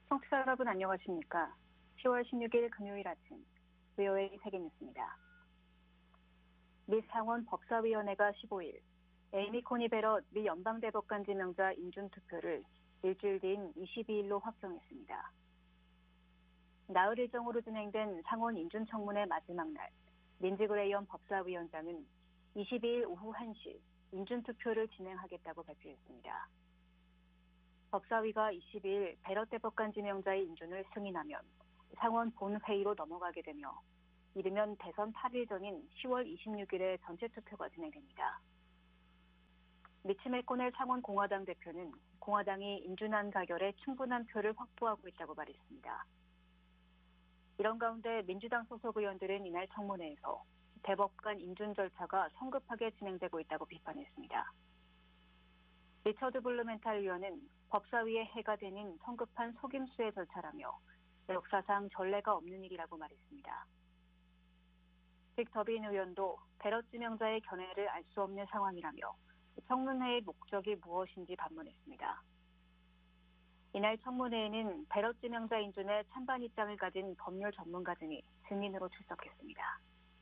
청취자 여러분 안녕하십니까? 10월 16일 금요일 아침 VOA 세계뉴스입니다. 미 상원 법사위원회가 15일 에이미 코니 베럿 미 연방대법관 지명자 인준투표를 일주일 뒤인 22일로 확정했습니다. 나흘 일정으로 진행된 상원 인준청문회 마지막 날 린지 그레이엄 법사위원장은 22일 오후 1시 인준투표를 진행하겠다고 발표했습니다. 법사위가 22일 베럿 대법관 지명자의 인준을 승인하면 상원 본회의로 넘어가게 되며 이르면 대선 8일 전인 10월 26일에 전체 투표가 진행됩니다. 미치 맥코넬 상원 공화당 대표는 공화당이 인준안 가결에 충분한 표를 확보하고 있다고 말했습니다. 이런 가운데 민주당 소속 의원들은 이날 청문회에서 대법관 인준 절차가 성급하게 진행되고 있다고 비판했습니다. 리처드 블루멘탈 의원은 법사위의 해가 되는 성급한 속임수의 절차라며 역사상 전례가 없는 일이라고 말했습니다. 딕 더빈 의원도 베럿 지명자의 견해를 알 수 없는 상황이라며 청문회의 목적이 무엇인지 반문했습니다. 이날 청문회에는 베럿 지명자 인준에 찬반 입장을 가진 법률 전문가 등이 증인으로 출석했습니다.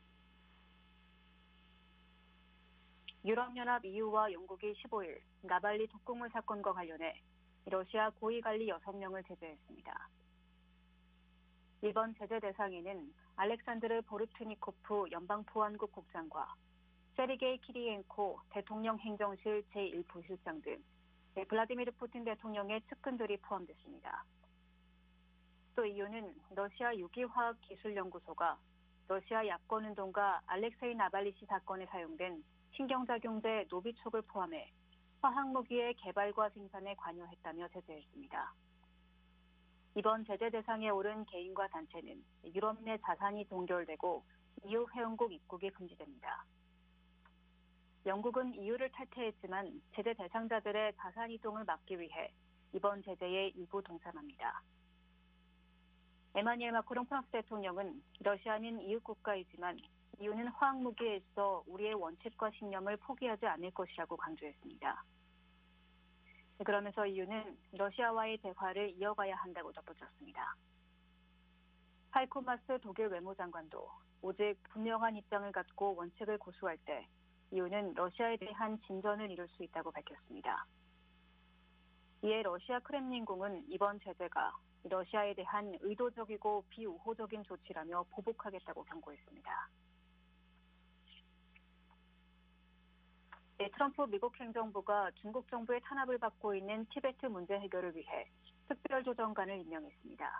유럽연합 EU와 영국이 15일 나발리 독극물 사건과 관련해 러시아 고위관리 6명을 제재했습니다. 이번 제재 대상에는 알렉산드르 보르트니코프 연방보안국 국장과 세르게이 키리엔코 대통령 행정실 제1부실장 등 블라디미르 푸틴 대통령의 측근들이 포함됐습니다. 또 EU는 러시아 유기화학기술연구소가 러시아 야권운동가 알렉세이 나발리시 사건에 사용된 신경작용제 노비촉을 포함해 화학무기의 개발과 생산에 관여했다며 제재했습니다. 이번 제재 대상에 오른 개인과 단체는 유럽 내 자산이 동결되고 EU 회원국 입국이 금지됩니다. 영국은 EU를 탈퇴했지만 제재 대상자들의 자산 이동을 막기 위해 이번 제재에 일부 동참합니다. 에마니엘 마크롱 프랑스 대통령은 러시아는 이웃 국가이지만 EU는 화학무기에 있어 우리의 원칙과 신념을 포기하지 않을 것이라고 강조했습니다. 그러면서 EU는 러시아와의 대화를 이어가야 한다고 덧붙였습니다. 하이코 마스 독일 외무장관도 오직 분명한 입장을 갖고 원칙을 고수할 때 EU는 러시아에 대한 진전을 이룰 수 있다고 밝혔습니다. 이에 러시아 크렘린궁은 이번 제재가 러시아에 대한 의도적이고 비우호적인 조치라며 보복하겠다고 경고했습니다. 트럼프 미국 행정부가 중국 정부의 탄압을 받고 있는 티베트 문제 해결을 위해 특별조정관을 임명했습니다.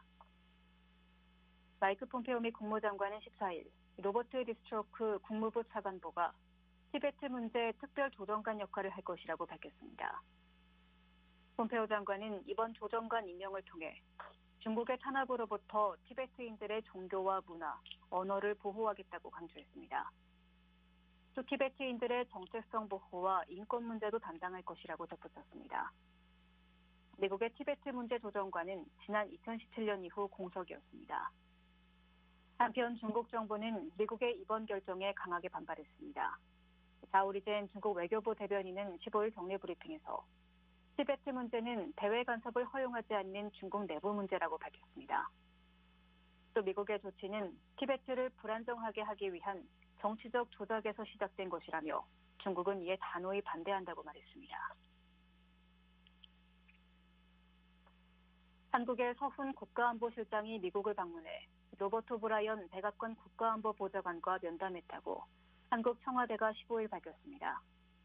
마이크 폼페오 미 국무장관은 14일 로버트 리스트로크 국무부 차관보가 티베트 문제 특별조정관 역할을 할 것이라고 밝혔습니다. 폼페오 장관은 이번 조정관 임명을 통해 중국의 탄압으로부터 티베트인들의 종교와 문화, 언어를 보호하겠다고 강조했습니다. 또 티베트인들의 정체성 보호와 인권 문제도 담당할 것이라고 덧붙였습니다. 미국의 티베트 문제 조정관은 지난 2017년 이후 공석이었습니다. 한편 중국 정부는 미국의 이번 결정에 강하게 반발했습니다. 자오리젠 중국 외교부 대변인은 15일 정례 브리핑에서 티베트 문제는 대외 간섭을 허용하지 않는 중국 내부 문제라고 밝혔습니다. 또 미국의 조치는 티베트를 불안정하게 하기 위한 정치적 조작에서 시작된 것이라며 중국은 이에 단호히 반대한다고 말했습니다. 한국의 서훈 국가안보실장이 미국을 방문해 로버트 오브라이언 백악관 국가안보보좌관과 면담했다고 한국 청와대가 15일 밝혔습니다.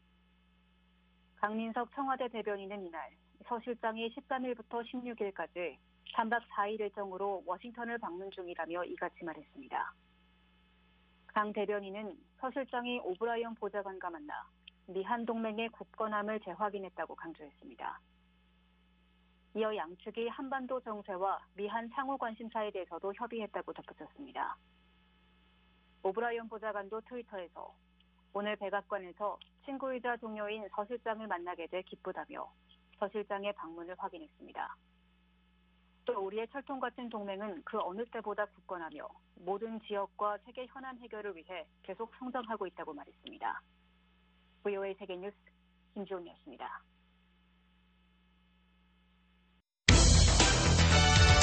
강민석 청와대 대변인은 이날 서 실장이 13일부터 16일까지 3박 4일 일정으로 워싱턴을 방문 중이라며 이같이 말했습니다. 강 대변인은 서 실장이 오브라이언 보좌관과 만나 미한 동맹의 굳건함을 재확인했다고 강조했습니다. 이어 양측이 한반도 정세와 미한 상호 관심사에 대해서도 협의했다고 덧붙였습니다. 오브라이언 보좌관도 트위터에서 오늘 백악관에서 친구이자 동료인 서 실장을 만나게 돼 기쁘다며 서 실장의 방문을 확인했습니다. 또 우리의 철통 같은 동맹은 그 어느 때보다 굳건하며 모든 지역과 세계 현안 해결을 위해 계속 성장하고 있다고 말했습니다. VOA 세계뉴스 김지훈이었습니다.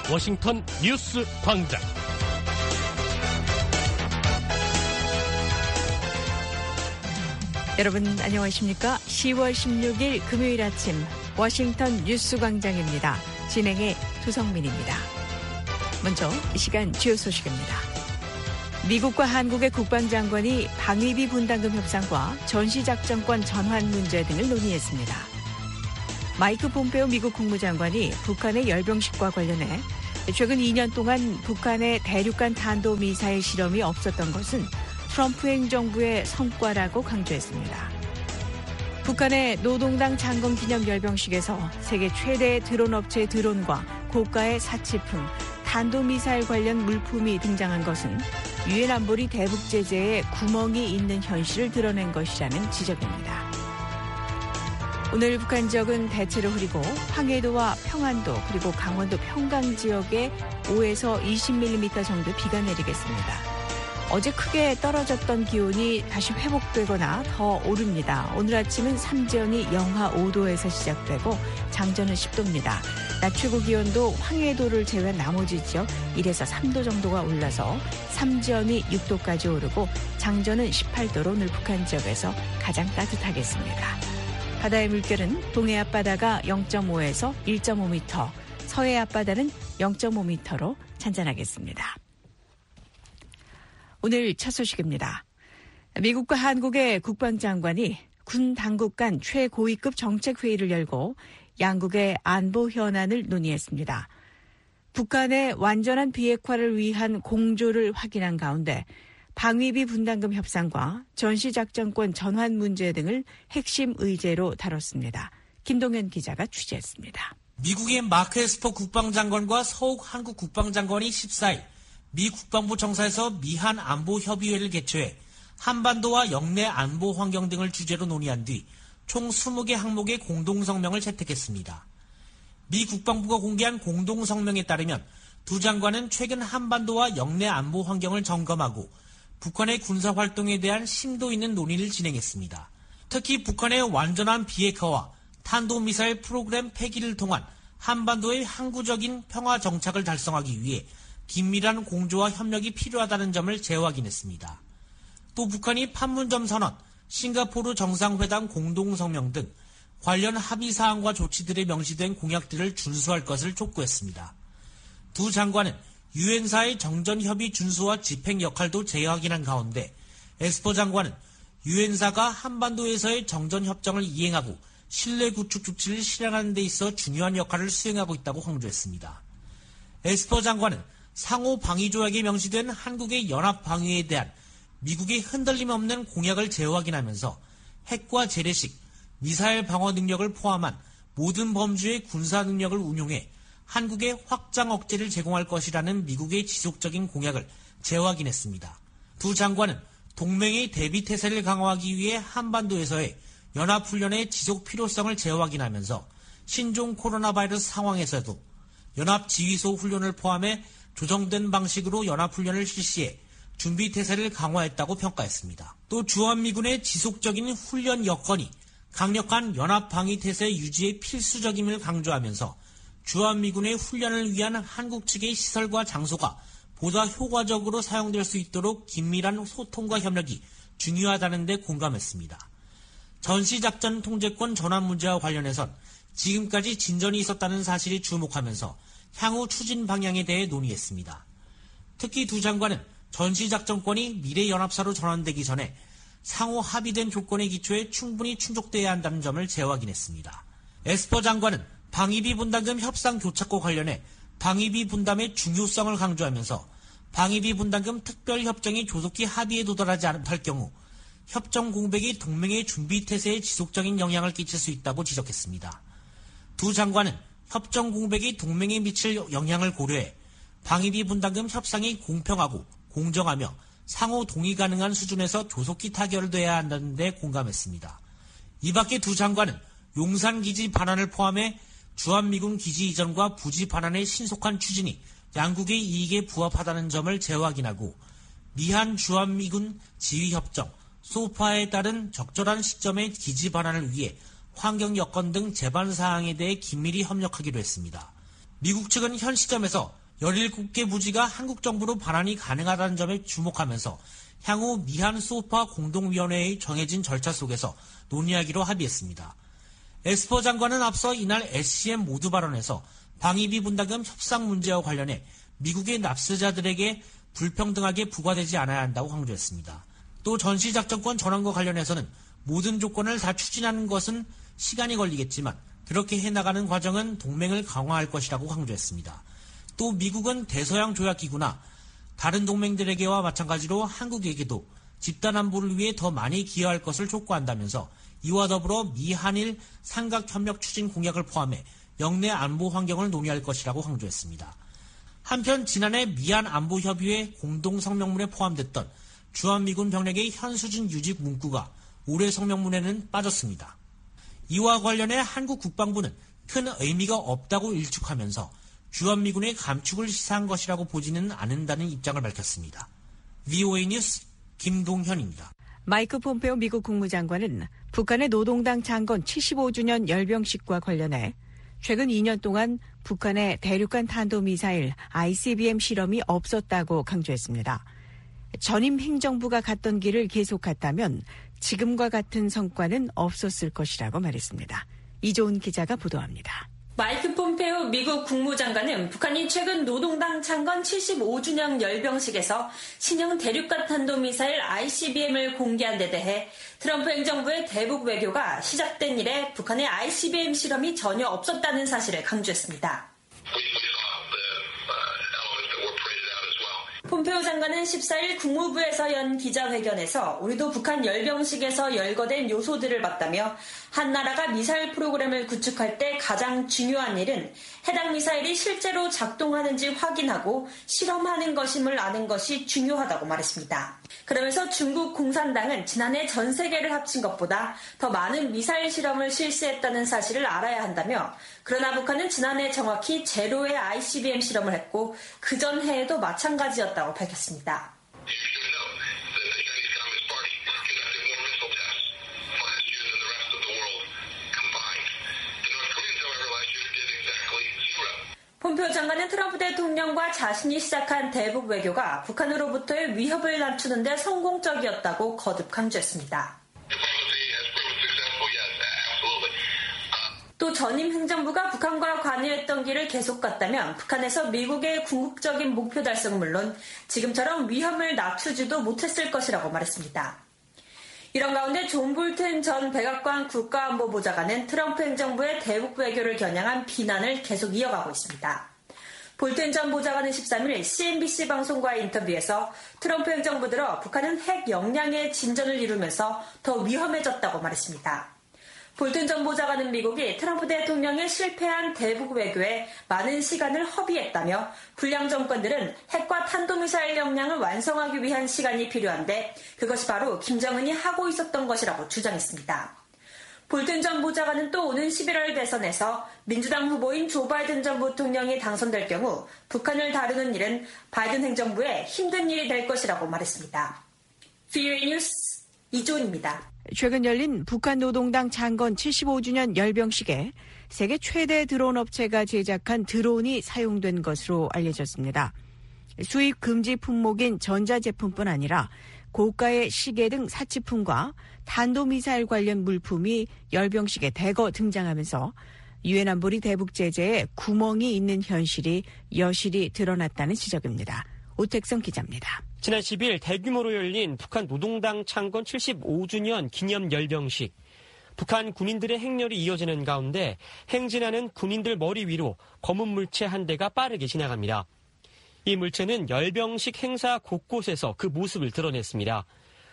워싱턴 뉴스 광장. 여러분 안녕하십니까? 10월 16일 금요일 아침 워싱턴 뉴스 광장입니다. 진행의 조성민입니다. 먼저 이 시간 주요 소식입니다. 미국과 한국의 국방장관이 방위비 분담금 협상과 전시작전권 전환 문제 등을 논의했습니다. 마이크 폼페오 미국 국무장관이 북한의 열병식과 관련해 최근 2년 동안 북한의 대륙간 탄도미사일 실험이 없었던 것은 트럼프 행정부의 성과라고 강조했습니다. 북한의 노동당 창건 기념 열병식에서 세계 최대의 드론 업체 드론과 고가의 사치품, 탄도미사일 관련 물품이 등장한 것은 유엔 안보리 대북 제재에 구멍이 있는 현실을 드러낸 것이라는 지적입니다. 오늘 북한 지역은 대체로 흐리고 황해도와 평안도 그리고 강원도 평강 지역에 5에서 20mm 정도 비가 내리겠습니다. 어제 크게 떨어졌던 기온이 다시 회복되거나 더 오릅니다. 오늘 아침은 삼지연이 영하 5도에서 시작되고 장전은 10도입니다. 낮 최고 기온도 황해도를 제외한 나머지 지역 1에서 3도 정도가 올라서 삼지연이 6도까지 오르고 장전은 18도로 오늘 북한 지역에서 가장 따뜻하겠습니다. 바다의 물결은 동해 앞바다가 0.5에서 1.5m, 서해 앞바다는 0.5m로 잔잔하겠습니다. 오늘 첫 소식입니다. 미국과 한국의 국방장관이 군 당국 간 최고위급 정책회의를 열고 양국의 안보 현안을 논의했습니다. 북한의 완전한 비핵화를 위한 공조를 확인한 가운데 방위비 분담금 협상과 전시작전권 전환 문제 등을 핵심 의제로 다뤘습니다. 김동현 기자가 취재했습니다. 미국의 마크 에스퍼 국방장관과 서욱 한국 국방장관이 14일 미 국방부 청사에서 미한 안보협의회를 개최해 한반도와 영내 안보 환경 등을 주제로 논의한 뒤 총 20개 항목의 공동성명을 채택했습니다. 미 국방부가 공개한 공동성명에 따르면 두 장관은 최근 한반도와 영내 안보 환경을 점검하고 북한의 군사활동에 대한 심도 있는 논의를 진행했습니다. 특히 북한의 완전한 비핵화와 탄도미사일 프로그램 폐기를 통한 한반도의 항구적인 평화 정착을 달성하기 위해 긴밀한 공조와 협력이 필요하다는 점을 재확인했습니다. 또 북한이 판문점 선언, 싱가포르 정상회담 공동성명 등 관련 합의사항과 조치들에 명시된 공약들을 준수할 것을 촉구했습니다. 두 장관은 유엔사의 정전협의 준수와 집행 역할도 재확인한 가운데 에스퍼 장관은 유엔사가 한반도에서의 정전협정을 이행하고 신뢰 구축 조치를 실현하는 데 있어 중요한 역할을 수행하고 있다고 강조했습니다. 에스퍼 장관은 상호 방위조약에 명시된 한국의 연합방위에 대한 미국의 흔들림 없는 공약을 재확인하면서 핵과 재래식, 미사일 방어 능력을 포함한 모든 범주의 군사 능력을 운용해 한국의 확장 억제를 제공할 것이라는 미국의 지속적인 공약을 재확인했습니다. 두 장관은 동맹의 대비 태세를 강화하기 위해 한반도에서의 연합훈련의 지속 필요성을 재확인하면서 신종 코로나 바이러스 상황에서도 연합지휘소 훈련을 포함해 조정된 방식으로 연합훈련을 실시해 준비태세를 강화했다고 평가했습니다. 또 주한미군의 지속적인 훈련 여건이 강력한 연합방위태세 유지에 필수적임을 강조하면서 주한미군의 훈련을 위한 한국 측의 시설과 장소가 보다 효과적으로 사용될 수 있도록 긴밀한 소통과 협력이 중요하다는 데 공감했습니다. 전시작전 통제권 전환 문제와 관련해선 지금까지 진전이 있었다는 사실이 주목하면서 향후 추진 방향에 대해 논의했습니다. 특히 두 장관은 전시작전권이 미래연합사로 전환되기 전에 상호 합의된 조건에 기초해 충분히 충족돼야 한다는 점을 재확인했습니다. 에스퍼 장관은 방위비 분담금 협상 교착과 관련해 방위비 분담의 중요성을 강조하면서 방위비 분담금 특별협정이 조속히 합의에 도달하지 못할 경우 협정 공백이 동맹의 준비태세에 지속적인 영향을 끼칠 수 있다고 지적했습니다. 두 장관은 협정 공백이 동맹에 미칠 영향을 고려해 방위비 분담금 협상이 공평하고 공정하며 상호 동의 가능한 수준에서 조속히 타결돼야 한다는 데 공감했습니다. 이 밖에 두 장관은 용산기지 반환을 포함해 주한미군 기지 이전과 부지 반환의 신속한 추진이 양국의 이익에 부합하다는 점을 재확인하고 미한 주한미군 지휘협정 소파에 따른 적절한 시점의 기지 반환을 위해 환경 여건 등 제반 사항에 대해 긴밀히 협력하기로 했습니다. 미국 측은 현 시점에서 17개 부지가 한국 정부로 반환이 가능하다는 점에 주목하면서 향후 미한 소파 공동위원회의 정해진 절차 속에서 논의하기로 합의했습니다. 에스퍼 장관은 앞서 이날 SCM 모두 발언에서 방위비 분담금 협상 문제와 관련해 미국의 납세자들에게 불평등하게 부과되지 않아야 한다고 강조했습니다. 또 전시작전권 전환과 관련해서는 모든 조건을 다 추진하는 것은 시간이 걸리겠지만 그렇게 해나가는 과정은 동맹을 강화할 것이라고 강조했습니다. 또 미국은 대서양 조약기구나 다른 동맹들에게와 마찬가지로 한국에게도 집단안보를 위해 더 많이 기여할 것을 촉구한다면서 이와 더불어 미한일 삼각협력 추진 공약을 포함해 영내 안보 환경을 논의할 것이라고 강조했습니다. 한편 지난해 미한안보협의회 공동성명문에 포함됐던 주한미군 병력의 현수진 유지 문구가 올해 성명문에는 빠졌습니다. 이와 관련해 한국 국방부는 큰 의미가 없다고 일축하면서 주한미군의 감축을 시사한 것이라고 보지는 않는다는 입장을 밝혔습니다. VOA 뉴스 김동현입니다. 마이크 폼페오 미국 국무장관은 북한의 노동당 창건 75주년 열병식과 관련해 최근 2년 동안 북한의 대륙간 탄도미사일 ICBM 실험이 없었다고 강조했습니다. 전임 행정부가 갔던 길을 계속 갔다면 지금과 같은 성과는 없었을 것이라고 말했습니다. 이조은 기자가 보도합니다. 마이크 폼페오 미국 국무장관은 북한이 최근 노동당 창건 75주년 열병식에서 신형 대륙간 탄도미사일 ICBM을 공개한 데 대해 트럼프 행정부의 대북 외교가 시작된 이래 북한의 ICBM 실험이 전혀 없었다는 사실을 강조했습니다. 폼페오 장관은 14일 국무부에서 연 기자회견에서 우리도 북한 열병식에서 열거된 요소들을 봤다며 한 나라가 미사일 프로그램을 구축할 때 가장 중요한 일은 해당 미사일이 실제로 작동하는지 확인하고 실험하는 것임을 아는 것이 중요하다고 말했습니다. 그러면서 중국 공산당은 지난해 전 세계를 합친 것보다 더 많은 미사일 실험을 실시했다는 사실을 알아야 한다며 그러나 북한은 지난해 정확히 제로의 ICBM 실험을 했고 그전 해에도 마찬가지였다고 밝혔습니다. 폼페오 장관은 트럼프 대통령과 자신이 시작한 대북 외교가 북한으로부터의 위협을 낮추는 데 성공적이었다고 거듭 강조했습니다. 또 전임 행정부가 북한과 관여했던 길을 계속 갔다면 북한에서 미국의 궁극적인 목표 달성은 물론 지금처럼 위험을 낮추지도 못했을 것이라고 말했습니다. 이런 가운데 존 볼튼 전 백악관 국가안보보좌관은 트럼프 행정부의 대북 외교를 겨냥한 비난을 계속 이어가고 있습니다. 볼튼 전 보좌관은 13일 CNBC 방송과의 인터뷰에서 트럼프 행정부 들어 북한은 핵 역량의 진전을 이루면서 더 위험해졌다고 말했습니다. 볼튼 전 보좌관은 미국이 트럼프 대통령의 실패한 대북 외교에 많은 시간을 허비했다며 불량 정권들은 핵과 탄도미사일 역량을 완성하기 위한 시간이 필요한데 그것이 바로 김정은이 하고 있었던 것이라고 주장했습니다. 볼튼 전 보좌관은 또 오는 11월 대선에서 민주당 후보인 조 바이든 전 부통령이 당선될 경우 북한을 다루는 일은 바이든 행정부에 힘든 일이 될 것이라고 말했습니다. VOA 뉴스 이조은입니다. 최근 열린 북한 노동당 창건 75주년 열병식에 세계 최대 드론 업체가 제작한 드론이 사용된 것으로 알려졌습니다. 수입 금지 품목인 전자제품뿐 아니라 고가의 시계 등 사치품과 탄도미사일 관련 물품이 열병식에 대거 등장하면서 유엔 안보리 대북 제재에 구멍이 있는 현실이 여실히 드러났다는 지적입니다. 오택성 기자입니다. 지난 10일 대규모로 열린 북한 노동당 창건 75주년 기념 열병식. 북한 군인들의 행렬이 이어지는 가운데 행진하는 군인들 머리 위로 검은 물체 한 대가 빠르게 지나갑니다. 이 물체는 열병식 행사 곳곳에서 그 모습을 드러냈습니다.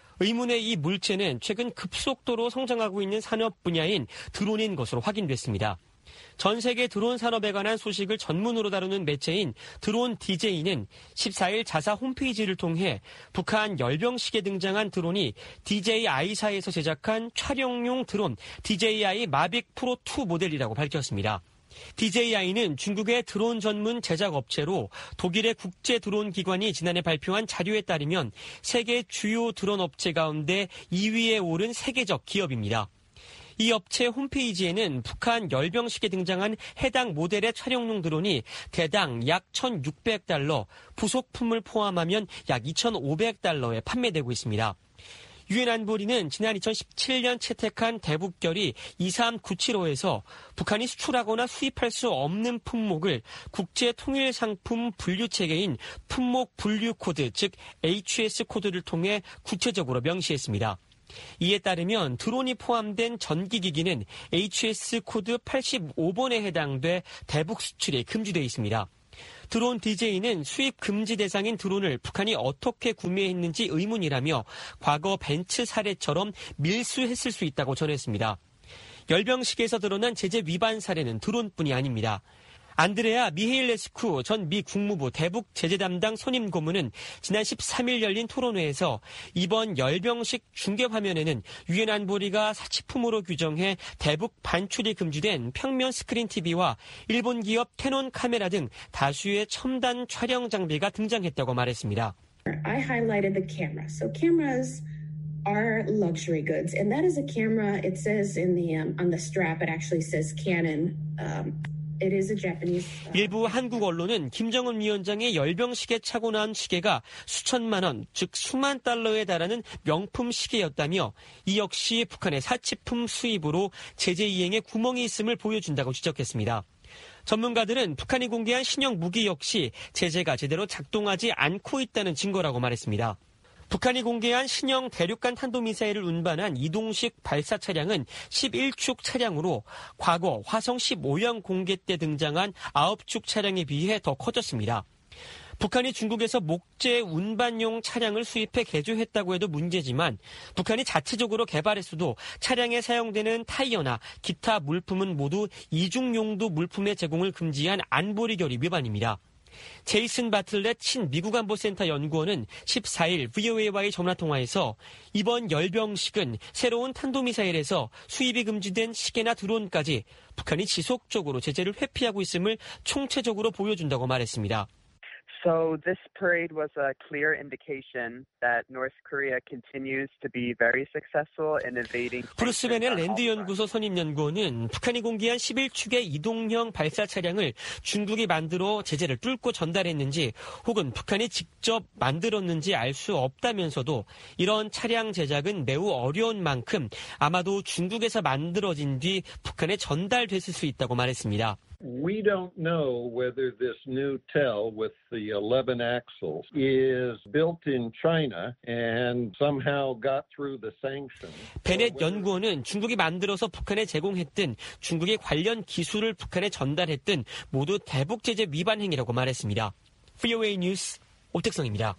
의문의 이 물체는 최근 급속도로 성장하고 있는 산업 분야인 드론인 것으로 확인됐습니다. 전 세계 드론 산업에 관한 소식을 전문으로 다루는 매체인 드론 DJ는 14일 자사 홈페이지를 통해 북한 열병식에 등장한 드론이 DJI사에서 제작한 촬영용 드론 DJI 마빅 프로 2 모델이라고 밝혔습니다. DJI는 중국의 드론 전문 제작 업체로 독일의 국제 드론 기관이 지난해 발표한 자료에 따르면 세계 주요 드론 업체 가운데 2위에 오른 세계적 기업입니다. 이 업체 홈페이지에는 북한 열병식에 등장한 해당 모델의 촬영용 드론이 대당 약 1,600달러, 부속품을 포함하면 약 2,500달러에 판매되고 있습니다. 유엔 안보리는 지난 2017년 채택한 대북결의 23975에서 북한이 수출하거나 수입할 수 없는 품목을 국제통일상품 분류체계인 품목 분류코드, 즉 HS 코드를 통해 구체적으로 명시했습니다. 이에 따르면 드론이 포함된 전기기기는 HS 코드 85번에 해당돼 대북 수출이 금지되어 있습니다. 드론 DJ는 수입 금지 대상인 드론을 북한이 어떻게 구매했는지 의문이라며 과거 벤츠 사례처럼 밀수했을 수 있다고 전했습니다. 열병식에서 드러난 제재 위반 사례는 드론뿐이 아닙니다. 안드레아 미헤일레스쿠 전 미 국무부 대북 제재 담당 선임 고문은 지난 13일 열린 토론회에서 이번 열병식 중계 화면에는 유엔 안보리가 사치품으로 규정해 대북 반출이 금지된 평면 스크린 TV와 일본 기업 캐논 카메라 등 다수의 첨단 촬영 장비가 등장했다고 말했습니다. I highlighted the camera. So cameras are luxury goods, and that is a camera. It says in the on the strap, it actually says Canon. 일부 한국 언론은 김정은 위원장의 열병식에 차고 나온 시계가 수천만 원, 즉 수만 달러에 달하는 명품 시계였다며 이 역시 북한의 사치품 수입으로 제재 이행에 구멍이 있음을 보여준다고 지적했습니다. 전문가들은 북한이 공개한 신형 무기 역시 제재가 제대로 작동하지 않고 있다는 증거라고 말했습니다. 북한이 공개한 신형 대륙간 탄도미사일을 운반한 이동식 발사 차량은 11축 차량으로 과거 화성 15형 공개 때 등장한 9축 차량에 비해 더 커졌습니다. 북한이 중국에서 목재 운반용 차량을 수입해 개조했다고 해도 문제지만 북한이 자체적으로 개발했어도 차량에 사용되는 타이어나 기타 물품은 모두 이중용도 물품의 제공을 금지한 안보리 결의 위반입니다. 제이슨 바틀렛 미국 안보센터 연구원은 14일 VOA와의 전화통화에서 이번 열병식은 새로운 탄도미사일에서 수입이 금지된 시계나 드론까지 북한이 지속적으로 제재를 회피하고 있음을 총체적으로 보여준다고 말했습니다. So this parade was a clear indication that North Korea continues to be very successful in evading. 브루스 베넬 랜드 연구소 선임 연구원은 북한이 공개한 11축의 이동형 발사 차량을 중국이 만들어 제재를 뚫고 전달했는지 혹은 북한이 직접 만들었는지 알 수 없다면서도 이런 차량 제작은 매우 어려운 만큼 아마도 중국에서 만들어진 뒤 북한에 전달됐을 수 있다고 말했습니다. We don't know whether this new TEL with the 11 axles is built in China and somehow got through the sanctions. 베넷 연구원은 중국이 만들어서 북한에 제공했든 중국의 관련 기술을 북한에 전달했든 모두 대북 제재 위반 행위라고 말했습니다. VOA 뉴스 오택성입니다.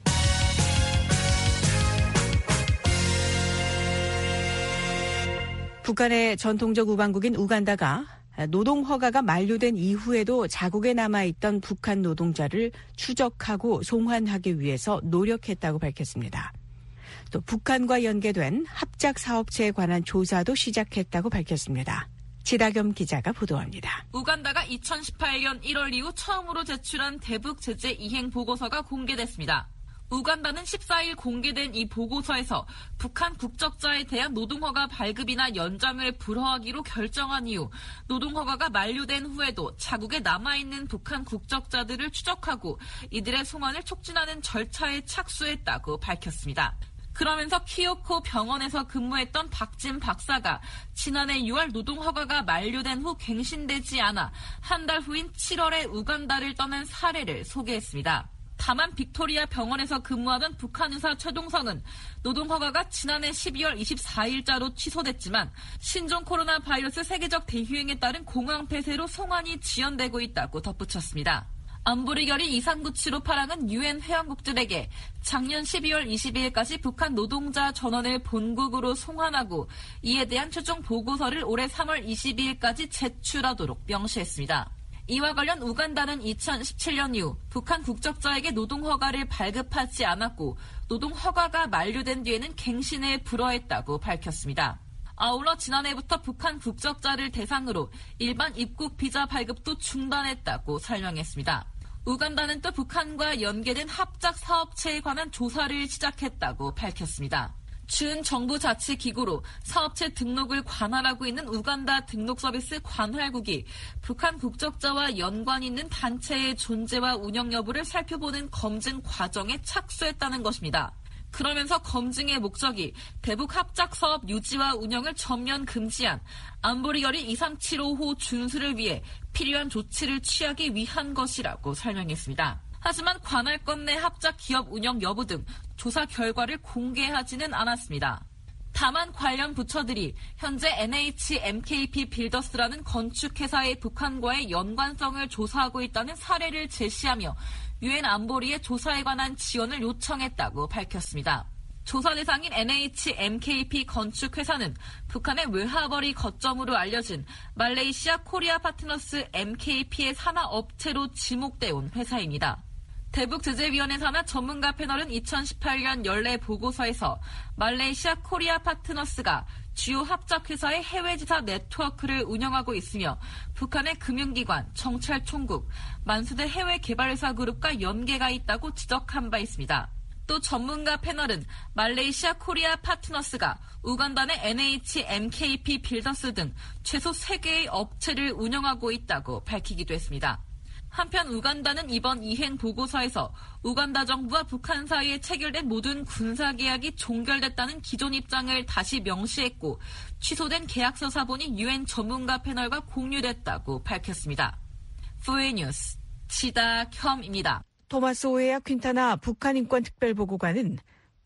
북한의 전통적 우방국인 우간다가 노동 허가가 만료된 이후에도 자국에 남아있던 북한 노동자를 추적하고 송환하기 위해서 노력했다고 밝혔습니다. 또 북한과 연계된 합작 사업체에 관한 조사도 시작했다고 밝혔습니다. 지다겸 기자가 보도합니다. 우간다가 2018년 1월 이후 처음으로 제출한 대북 제재 이행 보고서가 공개됐습니다. 우간다는 14일 공개된 이 보고서에서 북한 국적자에 대한 노동허가 발급이나 연장을 불허하기로 결정한 이후 노동허가가 만료된 후에도 자국에 남아있는 북한 국적자들을 추적하고 이들의 송환을 촉진하는 절차에 착수했다고 밝혔습니다. 그러면서 키요코 병원에서 근무했던 박진 박사가 지난해 6월 노동허가가 만료된 후 갱신되지 않아 한 달 후인 7월에 우간다를 떠난 사례를 소개했습니다. 다만 빅토리아 병원에서 근무하던 북한 의사 최동성은 노동허가가 지난해 12월 24일자로 취소됐지만 신종 코로나 바이러스 세계적 대유행에 따른 공황 폐쇄로 송환이 지연되고 있다고 덧붙였습니다. 안보리 결의 239758항은 유엔 회원국들에게 작년 12월 22일까지 북한 노동자 전원을 본국으로 송환하고 이에 대한 최종 보고서를 올해 3월 22일까지 제출하도록 명시했습니다. 이와 관련 우간다는 2017년 이후 북한 국적자에게 노동허가를 발급하지 않았고 노동허가가 만료된 뒤에는 갱신을 불허했다고 밝혔습니다. 아울러 지난해부터 북한 국적자를 대상으로 일반 입국 비자 발급도 중단했다고 설명했습니다. 우간다는 또 북한과 연계된 합작 사업체에 관한 조사를 시작했다고 밝혔습니다. 준정부 자치 기구로 사업체 등록을 관할하고 있는 우간다 등록 서비스 관할국이 북한 국적자와 연관 있는 단체의 존재와 운영 여부를 살펴보는 검증 과정에 착수했다는 것입니다. 그러면서 검증의 목적이 대북 합작 사업 유지와 운영을 전면 금지한 안보리 결의 2375호 준수를 위해 필요한 조치를 취하기 위한 것이라고 설명했습니다. 하지만 관할권 내 합작 기업 운영 여부 등 조사 결과를 공개하지는 않았습니다. 다만 관련 부처들이 현재 NHMKP 빌더스라는 건축회사의 북한과의 연관성을 조사하고 있다는 사례를 제시하며 유엔 안보리의 조사에 관한 지원을 요청했다고 밝혔습니다. 조사 대상인 NHMKP 건축회사는 북한의 외화벌이 거점으로 알려진 말레이시아 코리아 파트너스 MKP의 산하업체로 지목돼 온 회사입니다. 대북제재위원회 산하 전문가 패널은 2018년 연례 보고서에서 말레이시아 코리아 파트너스가 주요 합작회사의 해외지사 네트워크를 운영하고 있으며 북한의 금융기관, 정찰총국, 만수대 해외개발회사 그룹과 연계가 있다고 지적한 바 있습니다. 또 전문가 패널은 말레이시아 코리아 파트너스가 우간다 내 NHMKP 빌더스 등 최소 3개의 업체를 운영하고 있다고 밝히기도 했습니다. 한편 우간다는 이번 이행 보고서에서 우간다 정부와 북한 사이에 체결된 모든 군사계약이 종결됐다는 기존 입장을 다시 명시했고 취소된 계약서 사본이 유엔 전문가 패널과 공유됐다고 밝혔습니다. 포웨이 뉴스 지다혐입니다. 토마스 오헤야 퀸타나 북한 인권특별보고관은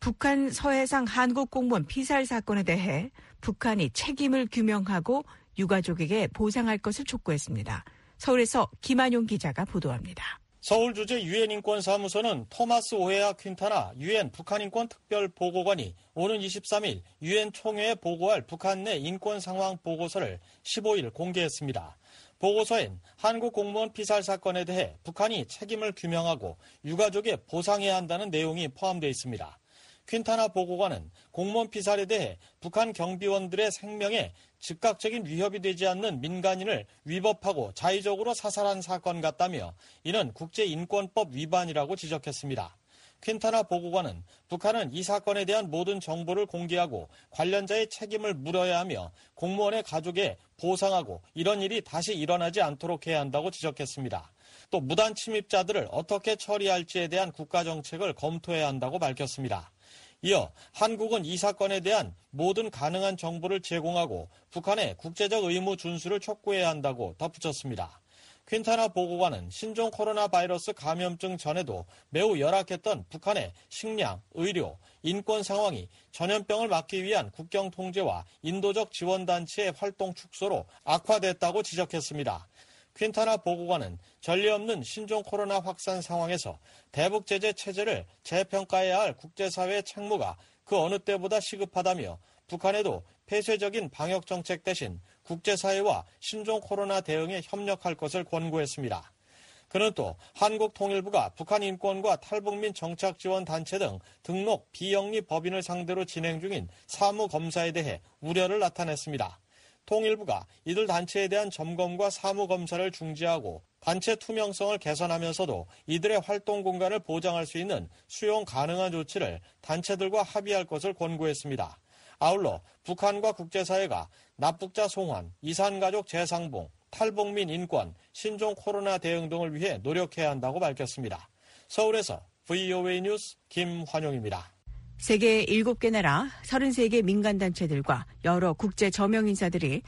북한 서해상 한국 공무원 피살 사건에 대해 북한이 책임을 규명하고 유가족에게 보상할 것을 촉구했습니다. 서울에서 김한용 기자가 보도합니다. 서울 주재 유엔 인권사무소는 토마스 오헤야 퀸타나 유엔 북한인권 특별보고관이 오는 23일 유엔 총회에 보고할 북한 내 인권 상황 보고서를 15일 공개했습니다. 보고서엔 한국 공무원 피살 사건에 대해 북한이 책임을 규명하고 유가족에 보상해야 한다는 내용이 포함되어 있습니다. 퀸타나 보고관은 공무원 피살에 대해 북한 경비원들의 생명에 즉각적인 위협이 되지 않는 민간인을 위법하고 자의적으로 사살한 사건 같다며 이는 국제인권법 위반이라고 지적했습니다. 퀸타나 보고관은 북한은 이 사건에 대한 모든 정보를 공개하고 관련자의 책임을 물어야 하며 공무원의 가족에 보상하고 이런 일이 다시 일어나지 않도록 해야 한다고 지적했습니다. 또 무단 침입자들을 어떻게 처리할지에 대한 국가정책을 검토해야 한다고 밝혔습니다. 이어 한국은 이 사건에 대한 모든 가능한 정보를 제공하고 북한의 국제적 의무 준수를 촉구해야 한다고 덧붙였습니다. 퀸타나 보고관은 신종 코로나 바이러스 감염증 전에도 매우 열악했던 북한의 식량, 의료, 인권 상황이 전염병을 막기 위한 국경 통제와 인도적 지원단체의 활동 축소로 악화됐다고 지적했습니다. 퀸타나 보고관은 전례 없는 신종 코로나 확산 상황에서 대북 제재 체제를 재평가해야 할 국제사회의 책무가 그 어느 때보다 시급하다며 북한에도 폐쇄적인 방역 정책 대신 국제사회와 신종 코로나 대응에 협력할 것을 권고했습니다. 그는 또 한국통일부가 북한 인권과 탈북민 정착지원단체 등 등록 비영리 법인을 상대로 진행 중인 사무검사에 대해 우려를 나타냈습니다. 통일부가 이들 단체에 대한 점검과 사무검사를 중지하고 단체 투명성을 개선하면서도 이들의 활동 공간을 보장할 수 있는 수용 가능한 조치를 단체들과 합의할 것을 권고했습니다. 아울러 북한과 국제사회가 납북자 송환, 이산가족 재상봉, 탈북민 인권, 신종 코로나 대응 등을 위해 노력해야 한다고 밝혔습니다. 서울에서 VOA 뉴스 김환용입니다. 세계 7개 나라 33개 민간단체들과 여러 국제 저명인사들이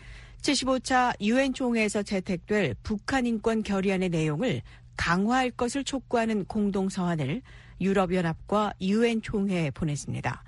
75차 유엔 총회에서 채택될 북한 인권 결의안의 내용을 강화할 것을 촉구하는 공동서한을 유럽연합과 유엔 총회에 보냈습니다.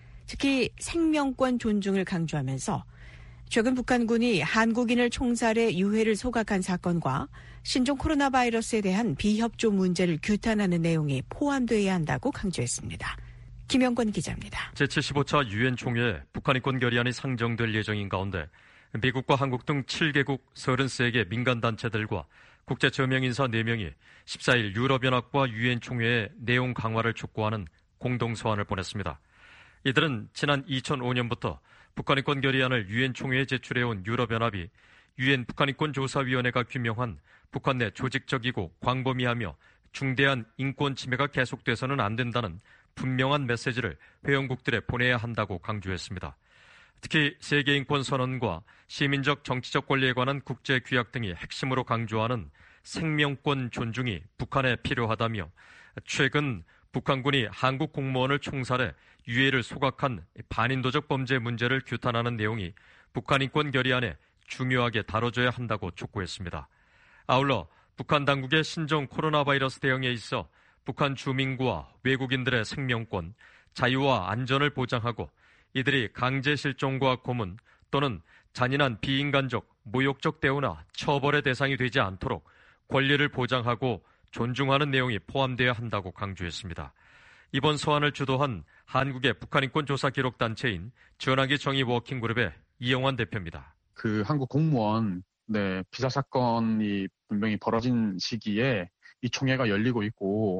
특히 생명권 존중을 강조하면서 최근 북한군이 한국인을 총살해 유해를 소각한 사건과 신종 코로나 바이러스에 대한 비협조 문제를 규탄하는 내용이 포함되어야 한다고 강조했습니다. 김영권 기자입니다. 제75차 유엔 총회에 북한 인권 결의안이 상정될 예정인 가운데 미국과 한국 등 7개국 33개 민간단체들과 국제 저명인사 4명이 14일 유럽연합과 유엔 총회에 내용 강화를 촉구하는 공동서한을 보냈습니다. 이들은 지난 2005년부터 북한 인권 결의안을 유엔 총회에 제출해온 유럽연합이 유엔 북한인권조사위원회가 규명한 북한 내 조직적이고 광범위하며 중대한 인권 침해가 계속돼서는 안 된다는 분명한 메시지를 회원국들에 보내야 한다고 강조했습니다. 특히 세계인권선언과 시민적 정치적 권리에 관한 국제규약 등이 핵심으로 강조하는 생명권 존중이 북한에 필요하다며 최근 북한군이 한국 공무원을 총살해 유해를 소각한 반인도적 범죄 문제를 규탄하는 내용이 북한 인권 결의안에 중요하게 다뤄져야 한다고 촉구했습니다. 아울러 북한 당국의 신종 코로나 바이러스 대응에 있어 북한 주민과 외국인들의 생명권, 자유와 안전을 보장하고 이들이 강제 실종과 고문 또는 잔인한 비인간적, 모욕적 대우나 처벌의 대상이 되지 않도록 권리를 보장하고 존중하는 내용이 포함되어야 한다고 강조했습니다. 이번 서한을 주도한 한국의 북한인권조사 기록단체인 전화기 정의 워킹그룹의 이영환 대표입니다. 그 한국 공무원 비자 사건이 분명히 벌어진 시기에 이 총회가 열리고 있고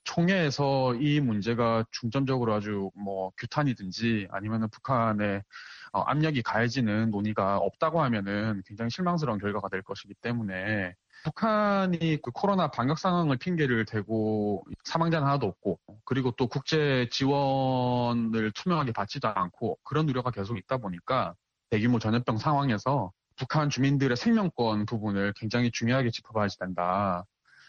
총회에서 이 문제가 중점적으로 아주 규탄이든지 아니면은 북한에 압력이 가해지는 논의가 없다고 하면은 굉장히 실망스러운 결과가 될 것이기 때문에 북한이 그 코로나 방역 상황을 핑계를 대고 사망자는 하나도 없고 그리고 또 국제 지원을 투명하게 받지도 않고 그런 우려가 계속 있다 보니까 대규모 전염병 상황에서 북한 주민들의 생명권 부분을 굉장히 중요하게 짚어봐야 된다.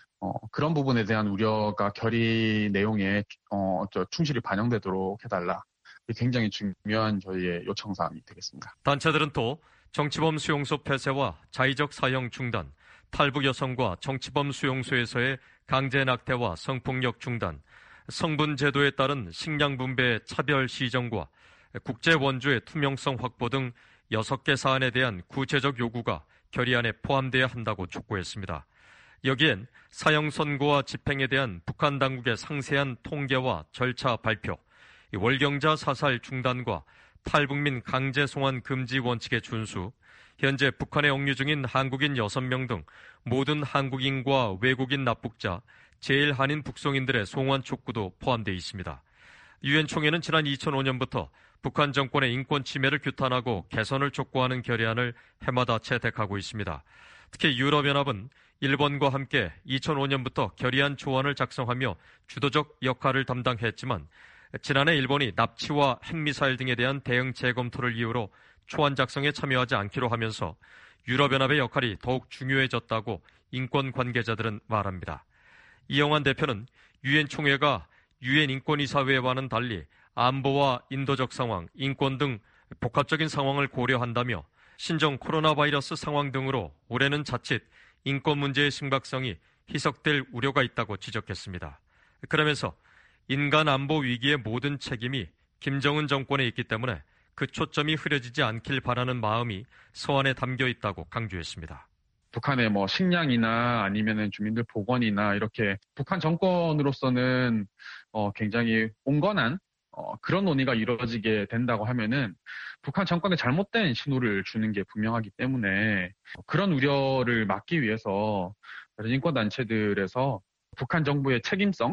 그런 부분에 대한 우려가 결의 내용에 충실히 반영되도록 해달라. 굉장히 중요한 저희의 요청사항이 되겠습니다. 단체들은 또 정치범 수용소 폐쇄와 자의적 사형 중단, 탈북 여성과 정치범 수용소에서의 강제 낙태와 성폭력 중단, 성분 제도에 따른 식량 분배 차별 시정과 국제 원조의 투명성 확보 등 6개 사안에 대한 구체적 요구가 결의안에 포함돼야 한다고 촉구했습니다. 여기엔 사형 선고와 집행에 대한 북한 당국의 상세한 통계와 절차 발표, 월경자 사살 중단과 탈북민 강제 송환 금지 원칙의 준수, 현재 북한에 억류 중인 한국인 6명 등 모든 한국인과 외국인 납북자, 제1한인 북송인들의 송환 촉구도 포함되어 있습니다. 유엔 총회는 지난 2005년부터 북한 정권의 인권 침해를 규탄하고 개선을 촉구하는 결의안을 해마다 채택하고 있습니다. 특히 유럽연합은 일본과 함께 2005년부터 결의안 초안을 작성하며 주도적 역할을 담당했지만 지난해 일본이 납치와 핵미사일 등에 대한 대응 재검토를 이유로 초안 작성에 참여하지 않기로 하면서 유럽연합의 역할이 더욱 중요해졌다고 인권 관계자들은 말합니다. 이영환 대표는 유엔 총회가 유엔 인권이사회와는 달리 안보와 인도적 상황, 인권 등 복합적인 상황을 고려한다며 신종 코로나 바이러스 상황 등으로 올해는 자칫 인권 문제의 심각성이 희석될 우려가 있다고 지적했습니다. 그러면서 인간 안보 위기의 모든 책임이 김정은 정권에 있기 때문에 그 초점이 흐려지지 않길 바라는 마음이 서한에 담겨 있다고 강조했습니다. 북한의 식량이나 아니면은 주민들 보건이나 이렇게 북한 정권으로서는 굉장히 온건한 그런 논의가 이루어지게 된다고 하면은 북한 정권에 잘못된 신호를 주는 게 분명하기 때문에 그런 우려를 막기 위해서 다른 인권단체들에서 북한 정부의 책임성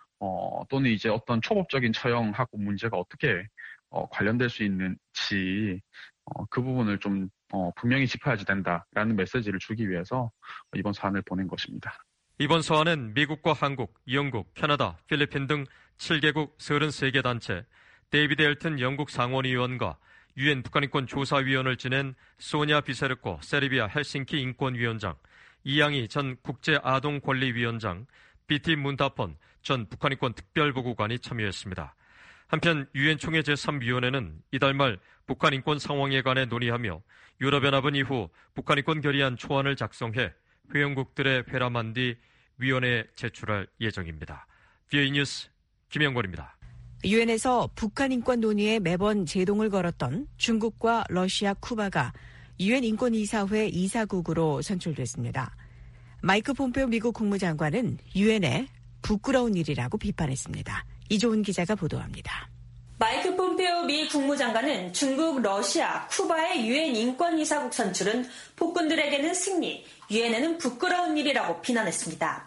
또는 이제 어떤 초법적인 처형하고 문제가 어떻게 관련될 수 있는지 그 부분을 좀 분명히 짚어야지 된다라는 메시지를 주기 위해서 이번 서한을 보낸 것입니다. 이번 서한은 미국과 한국, 영국, 캐나다, 필리핀 등 7개국 33개 단체, 데이비드 엘튼 영국 상원의원과 유엔 북한인권 조사위원을 지낸 소냐 비세르코 세르비아 헬싱키 인권위원장, 이양희 전 국제아동권리위원장, 비티 문타폰 전 북한인권 특별보고관이 참여했습니다. 한편 유엔 총회 제3위원회는 이달 말 북한 인권 상황에 관해 논의하며 유럽연합은 이후 북한 인권 결의안 초안을 작성해 회원국들의 회람한 뒤 위원회에 제출할 예정입니다. VOA 뉴스 김영권입니다. 유엔에서 북한 인권 논의에 매번 제동을 걸었던 중국과 러시아, 쿠바가 유엔 인권이사회 이사국으로 선출됐습니다. 마이크 폼페오 미국 국무장관은 유엔에 부끄러운 일이라고 비판했습니다. 이조은 기자가 보도합니다. 마이크 폼페오 미 국무장관은 중국, 러시아, 쿠바의 유엔 인권이사국 선출은 폭군들에게는 승리, 유엔에는 부끄러운 일이라고 비난했습니다.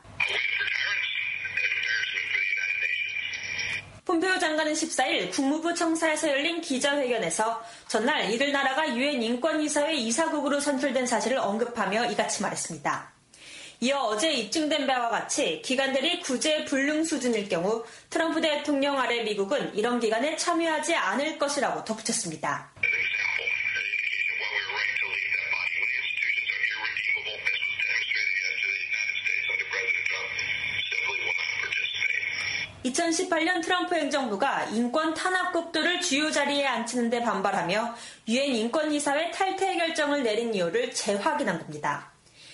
폼페오 장관은 14일 국무부 청사에서 열린 기자회견에서 전날 이들 나라가 유엔 인권이사회 이사국으로 선출된 사실을 언급하며 이같이 말했습니다. 이어 어제 입증된 바와 같이 기관들이 구제 불능 수준일 경우 트럼프 대통령 아래 미국은 이런 기관에 참여하지 않을 것이라고 덧붙였습니다. 2018년 트럼프 행정부가 인권 탄압국도를 주요 자리에 앉히는 데 반발하며 유엔 인권이사회 탈퇴 결정을 내린 이유를 재확인한 겁니다.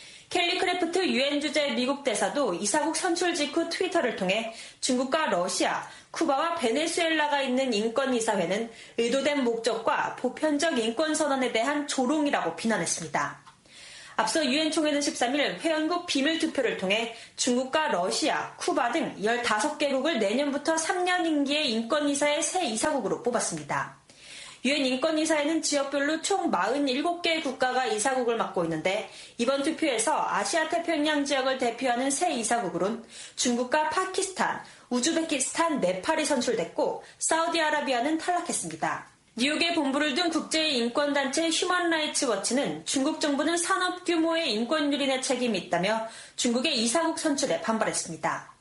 켈리 크래프트 유엔 주재 미국 대사도 이사국 선출 직후 트위터를 통해 중국과 러시아, 쿠바와 베네수엘라가 있는 인권이사회는 의도된 목적과 보편적 인권선언에 대한 조롱이라고 비난했습니다. 앞서 유엔 총회는 13일 회원국 비밀투표를 통해 중국과 러시아, 쿠바 등 15개국을 내년부터 3년 임기의 인권이사의 새 이사국으로 뽑았습니다. 유엔 인권이사회는 지역별로 총 47개 국가가 이사국을 맡고 있는데 이번 투표에서 아시아 태평양 지역을 대표하는 새 이사국으론 중국과 파키스탄, 우즈베키스탄, 네팔이 선출됐고 사우디아라비아는 탈락했습니다. 뉴욕에 본부를 둔 국제인권단체 휴먼라이츠 워치는 중국 정부는 산업 규모의 인권 유린에 책임이 있다며 중국의 이사국 선출에 반발했습니다.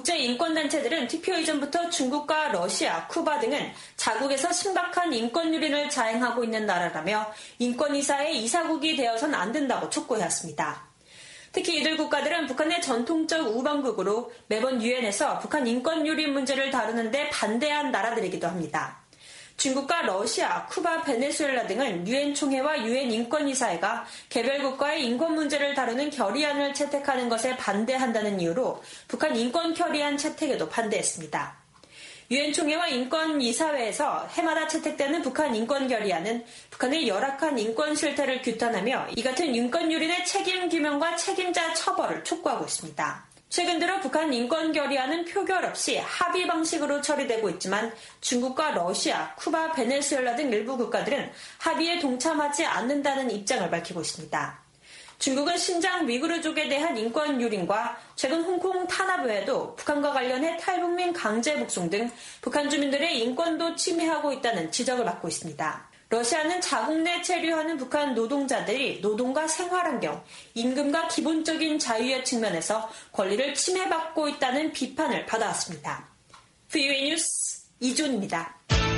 국제인권단체들은 투표 이전부터 중국과 러시아, 쿠바 등은 자국에서 심각한 인권 유린을 자행하고 있는 나라라며 인권이사의 이사국이 되어선 안 된다고 촉구해왔습니다. 특히 이들 국가들은 북한의 전통적 우방국으로 매번 유엔에서 북한 인권 유린 문제를 다루는데 반대한 나라들이기도 합니다. 중국과 러시아, 쿠바, 베네수엘라 등은 유엔 총회와 유엔 인권이사회가 개별 국가의 인권 문제를 다루는 결의안을 채택하는 것에 반대한다는 이유로 북한 인권 결의안 채택에도 반대했습니다. 유엔 총회와 인권이사회에서 해마다 채택되는 북한 인권 결의안은 북한의 열악한 인권 실태를 규탄하며 이 같은 인권 유린의 책임 규명과 책임자 처벌을 촉구하고 있습니다. 최근 들어 북한 인권 결의안은 표결 없이 합의 방식으로 처리되고 있지만 중국과 러시아, 쿠바, 베네수엘라 등 일부 국가들은 합의에 동참하지 않는다는 입장을 밝히고 있습니다. 중국은 신장 위구르족에 대한 인권 유린과 최근 홍콩 탄압 외에도 북한과 관련해 탈북민 강제 북송 등 북한 주민들의 인권도 침해하고 있다는 지적을 받고 있습니다. 러시아는 자국 내 체류하는 북한 노동자들이 노동과 생활환경, 임금과 기본적인 자유의 측면에서 권리를 침해받고 있다는 비판을 받아왔습니다. VOA 뉴스 이준입니다.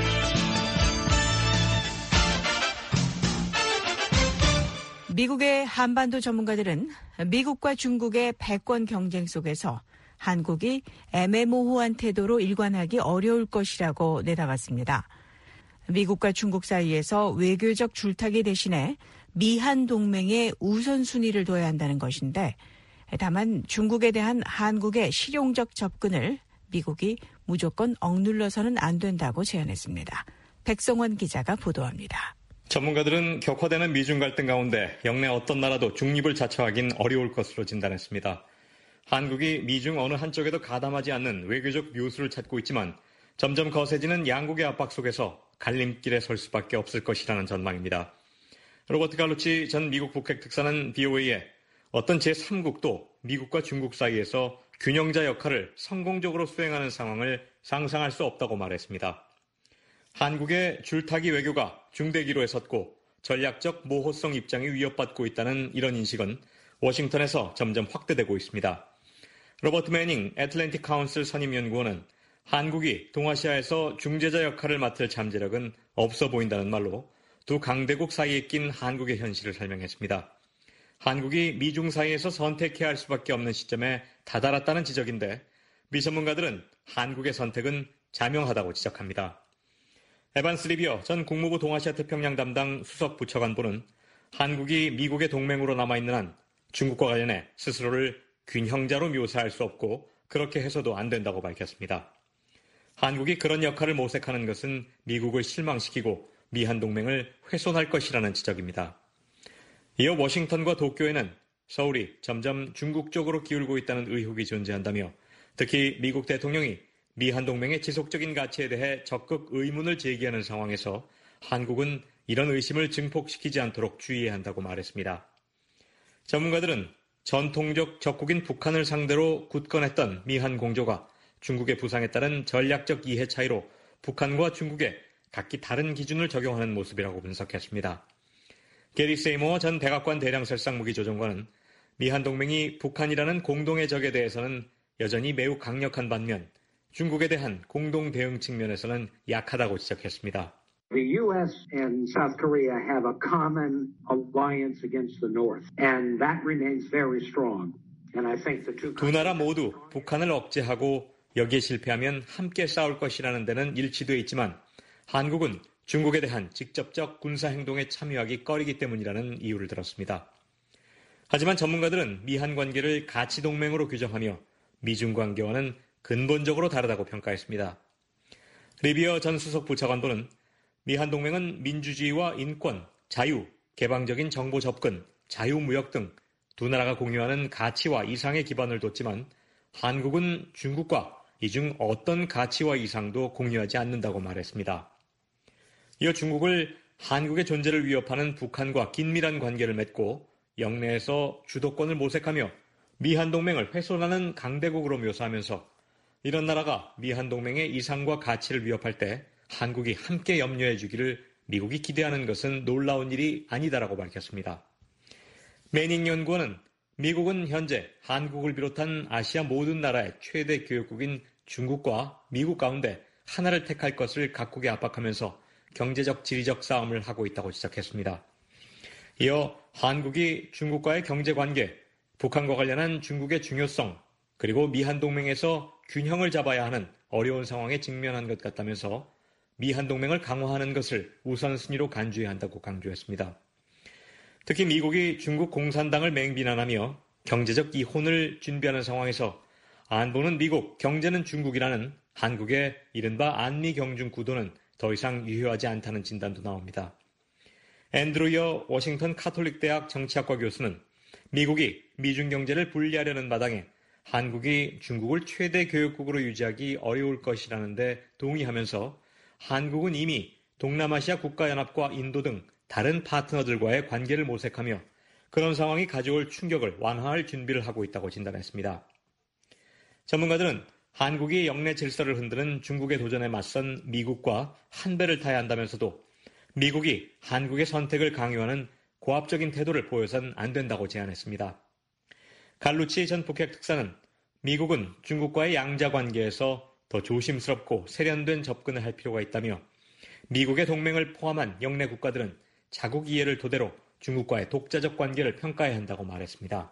미국의 한반도 전문가들은 미국과 중국의 패권 경쟁 속에서 한국이 애매모호한 태도로 일관하기 어려울 것이라고 내다봤습니다. 미국과 중국 사이에서 외교적 줄타기 대신에 미한 동맹에 우선순위를 둬야 한다는 것인데 다만 중국에 대한 한국의 실용적 접근을 미국이 무조건 억눌러서는 안 된다고 제안했습니다. 백성원 기자가 보도합니다. 전문가들은 격화되는 미중 갈등 가운데 영내 어떤 나라도 중립을 자처하긴 어려울 것으로 진단했습니다. 한국이 미중 어느 한쪽에도 가담하지 않는 외교적 묘수를 찾고 있지만 점점 거세지는 양국의 압박 속에서 갈림길에 설 수밖에 없을 것이라는 전망입니다. 로버트 갈루치 전 미국 북핵 특사는 BOA에 어떤 제3국도 미국과 중국 사이에서 균형자 역할을 성공적으로 수행하는 상황을 상상할 수 없다고 말했습니다. 한국의 줄타기 외교가 중대기로에 섰고 전략적 모호성 입장이 위협받고 있다는 이런 인식은 워싱턴에서 점점 확대되고 있습니다. 로버트 매닝 애틀랜틱 카운슬 선임연구원은 한국이 동아시아에서 중재자 역할을 맡을 잠재력은 없어 보인다는 말로 두 강대국 사이에 낀 한국의 현실을 설명했습니다. 한국이 미중 사이에서 선택해야 할 수밖에 없는 시점에 다다랐다는 지적인데 미 전문가들은 한국의 선택은 자명하다고 지적합니다. 에반스 리비어 전 국무부 동아시아 태평양 담당 수석 부처관보는 한국이 미국의 동맹으로 남아있는 한 중국과 관련해 스스로를 균형자로 묘사할 수 없고 그렇게 해서도 안 된다고 밝혔습니다. 한국이 그런 역할을 모색하는 것은 미국을 실망시키고 미한 동맹을 훼손할 것이라는 지적입니다. 이어 워싱턴과 도쿄에는 서울이 점점 중국 쪽으로 기울고 있다는 의혹이 존재한다며 특히 미국 대통령이 미한 동맹의 지속적인 가치에 대해 적극 의문을 제기하는 상황에서 한국은 이런 의심을 증폭시키지 않도록 주의해야 한다고 말했습니다. 전문가들은 전통적 적국인 북한을 상대로 굳건했던 미한 공조가 중국의 부상에 따른 전략적 이해 차이로 북한과 중국에 각기 다른 기준을 적용하는 모습이라고 분석했습니다. 게리 세이모어 전 백악관 대량살상 무기조정관은 미한 동맹이 북한이라는 공동의 적에 대해서는 여전히 매우 강력한 반면 중국에 대한 공동 대응 측면에서는 약하다고 지적했습니다. The U.S. and South Korea have a common alliance against the North, and that remains very strong. And I think the two 두 나라 모두 북한을 억제하고 여기에 실패하면 함께 싸울 것이라는 데는 일치돼 있지만 한국은 중국에 대한 직접적 군사 행동에 참여하기 꺼리기 때문이라는 이유를 들었습니다. 하지만 전문가들은 미한 관계를 가치 동맹으로 규정하며 미중 관계와는 근본적으로 다르다고 평가했습니다. 리비어 전 수석 부차관보는 미한 동맹은 민주주의와 인권, 자유, 개방적인 정보 접근, 자유무역 등 두 나라가 공유하는 가치와 이상의 기반을 뒀지만 한국은 중국과 이 중 어떤 가치와 이상도 공유하지 않는다고 말했습니다. 이어 중국을 한국의 존재를 위협하는 북한과 긴밀한 관계를 맺고 영내에서 주도권을 모색하며 미한 동맹을 훼손하는 강대국으로 묘사하면서 이런 나라가 미한 동맹의 이상과 가치를 위협할 때 한국이 함께 염려해 주기를 미국이 기대하는 것은 놀라운 일이 아니다라고 밝혔습니다. 매닝 연구원은 미국은 현재 한국을 비롯한 아시아 모든 나라의 최대 교역국인 중국과 미국 가운데 하나를 택할 것을 각국에 압박하면서 경제적 지리적 싸움을 하고 있다고 지적했습니다. 이어 한국이 중국과의 경제관계, 북한과 관련한 중국의 중요성, 그리고 미한 동맹에서 균형을 잡아야 하는 어려운 상황에 직면한 것 같다면서 미한 동맹을 강화하는 것을 우선순위로 간주해야 한다고 강조했습니다. 특히 미국이 중국 공산당을 맹비난하며 경제적 이혼을 준비하는 상황에서 안보는 미국, 경제는 중국이라는 한국의 이른바 안미 경중 구도는 더 이상 유효하지 않다는 진단도 나옵니다. 앤드루여 워싱턴 카톨릭대학 정치학과 교수는 미국이 미중 경제를 분리하려는 마당에 한국이 중국을 최대 교역국으로 유지하기 어려울 것이라는데 동의하면서 한국은 이미 동남아시아 국가연합과 인도 등 다른 파트너들과의 관계를 모색하며 그런 상황이 가져올 충격을 완화할 준비를 하고 있다고 진단했습니다. 전문가들은 한국이 영내 질서를 흔드는 중국의 도전에 맞선 미국과 한 배를 타야 한다면서도 미국이 한국의 선택을 강요하는 고압적인 태도를 보여선 안 된다고 제안했습니다. 갈루치 전 북핵 특사는 미국은 중국과의 양자 관계에서 더 조심스럽고 세련된 접근을 할 필요가 있다며 미국의 동맹을 포함한 영내 국가들은 자국 이해를 토대로 중국과의 독자적 관계를 평가해야 한다고 말했습니다.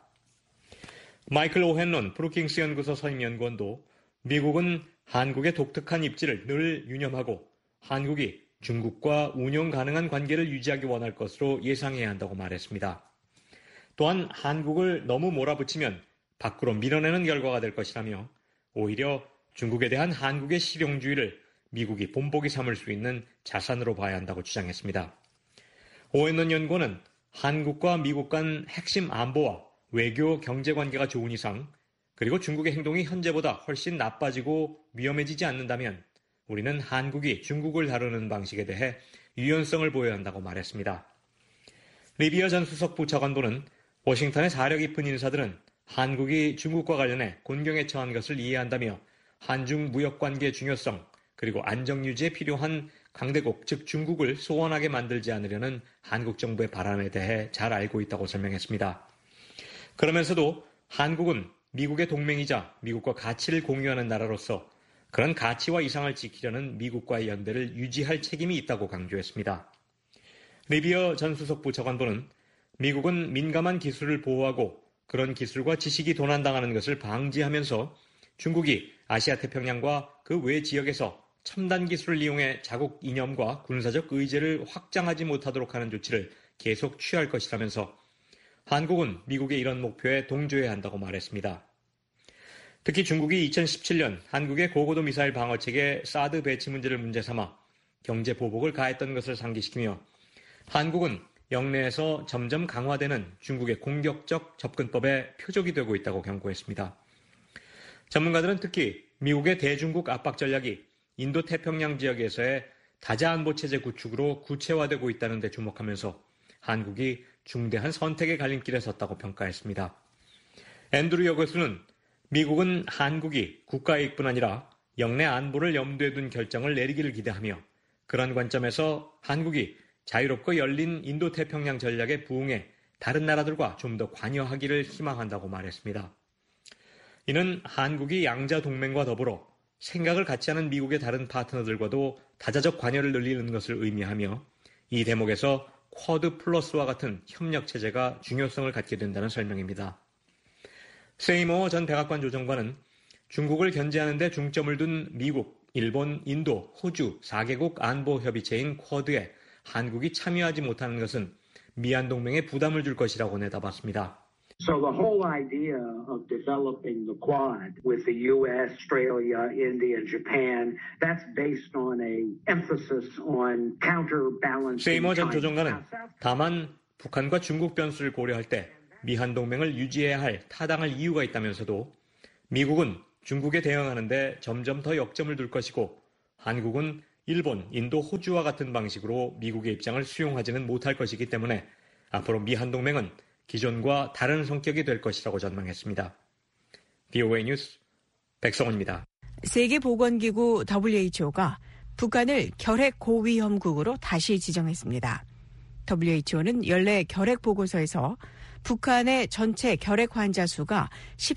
마이클 오헨론 브루킹스 연구소 선임연구원도 미국은 한국의 독특한 입지를 늘 유념하고 한국이 중국과 운용 가능한 관계를 유지하기 원할 것으로 예상해야 한다고 말했습니다. 또한 한국을 너무 몰아붙이면 밖으로 밀어내는 결과가 될 것이라며 오히려 중국에 대한 한국의 실용주의를 미국이 본보기 삼을 수 있는 자산으로 봐야 한다고 주장했습니다. 오웬넌 연구원은 한국과 미국 간 핵심 안보와 외교, 경제 관계가 좋은 이상 그리고 중국의 행동이 현재보다 훨씬 나빠지고 위험해지지 않는다면 우리는 한국이 중국을 다루는 방식에 대해 유연성을 보여야 한다고 말했습니다. 리비어 전 수석 부차관보는 워싱턴의 사려 깊은 인사들은 한국이 중국과 관련해 곤경에 처한 것을 이해한다며 한중 무역관계의 중요성 그리고 안정 유지에 필요한 강대국 즉 중국을 소원하게 만들지 않으려는 한국 정부의 바람에 대해 잘 알고 있다고 설명했습니다. 그러면서도 한국은 미국의 동맹이자 미국과 가치를 공유하는 나라로서 그런 가치와 이상을 지키려는 미국과의 연대를 유지할 책임이 있다고 강조했습니다. 리비어 전 수석부 차관보는 미국은 민감한 기술을 보호하고 그런 기술과 지식이 도난당하는 것을 방지하면서 중국이 아시아 태평양과 그 외 지역에서 첨단 기술을 이용해 자국 이념과 군사적 의제를 확장하지 못하도록 하는 조치를 계속 취할 것이라면서 한국은 미국의 이런 목표에 동조해야 한다고 말했습니다. 특히 중국이 2017년 한국의 고고도 미사일 방어체계 사드 배치 문제를 문제 삼아 경제 보복을 가했던 것을 상기시키며 한국은 영내에서 점점 강화되는 중국의 공격적 접근법에 표적이 되고 있다고 경고했습니다. 전문가들은 특히 미국의 대중국 압박 전략이 인도 태평양 지역에서의 다자안보 체제 구축으로 구체화되고 있다는 데 주목하면서 한국이 중대한 선택의 갈림길에 섰다고 평가했습니다. 앤드루 교수는 미국은 한국이 국가이익뿐 아니라 영내 안보를 염두에 둔 결정을 내리기를 기대하며 그런 관점에서 한국이 자유롭고 열린 인도 태평양 전략에 부응해 다른 나라들과 좀 더 관여하기를 희망한다고 말했습니다. 이는 한국이 양자 동맹과 더불어 생각을 같이 하는 미국의 다른 파트너들과도 다자적 관여를 늘리는 것을 의미하며 이 대목에서 쿼드 플러스와 같은 협력 체제가 중요성을 갖게 된다는 설명입니다. 세이모어 전 백악관 조정관은 중국을 견제하는 데 중점을 둔 미국, 일본, 인도, 호주 4개국 안보협의체인 쿼드에 한국이 참여하지 못하는 것은 미한 동맹에 부담을 줄 것이라고 내다봤습니다. So the whole idea of developing the Quad with the U.S., Australia, India, and Japan, that's based on a emphasis on counterbalancing. 세이머 전 조정관은 다만 북한과 중국 변수를 고려할 때 미한 동맹을 유지해야 할 타당할 이유가 있다면서도 미국은 중국에 대응하는 데 점점 더 역점을 둘 것이고 한국은 일본, 인도, 호주와 같은 방식으로 미국의 입장을 수용하지는 못할 것이기 때문에 앞으로 미한 동맹은 기존과 다른 성격이 될 것이라고 전망했습니다. VOA 뉴스 백성원입니다. 세계보건기구 WHO가 북한을 결핵 고위험국으로 다시 지정했습니다. WHO는 연례 결핵 보고서에서 북한의 전체 결핵 환자 수가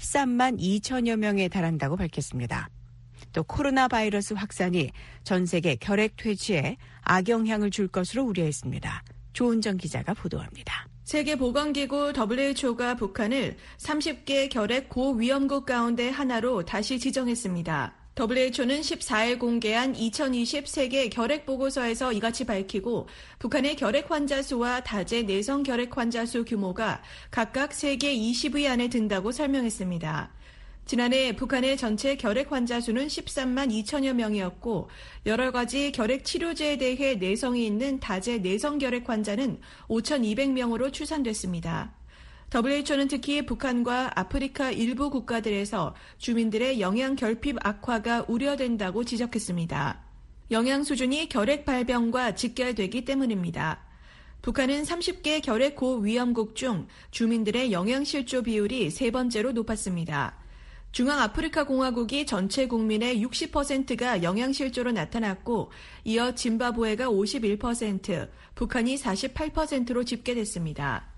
13만 2천여 명에 달한다고 밝혔습니다. 또 코로나 바이러스 확산이 전 세계 결핵 퇴치에 악영향을 줄 것으로 우려했습니다. 조은정 기자가 보도합니다. 세계보건기구 WHO가 북한을 30개 결핵 고위험국 가운데 하나로 다시 지정했습니다. WHO는 14일 공개한 2020 세계 결핵 보고서에서 이같이 밝히고 북한의 결핵 환자 수와 다제 내성 결핵 환자 수 규모가 각각 세계 20위 안에 든다고 설명했습니다. 지난해 북한의 전체 결핵 환자 수는 13만 2천여 명이었고 여러 가지 결핵 치료제에 대해 내성이 있는 다제 내성 결핵 환자는 5,200명으로 추산됐습니다. WHO는 특히 북한과 아프리카 일부 국가들에서 주민들의 영양 결핍 악화가 우려된다고 지적했습니다. 영양 수준이 결핵 발병과 직결되기 때문입니다. 북한은 30개 결핵 고위험국 중 주민들의 영양 실조 비율이 세 번째로 높았습니다. 중앙아프리카공화국이 전체 국민의 60%가 영양실조로 나타났고 이어 짐바브웨가 51%, 북한이 48%로 집계됐습니다.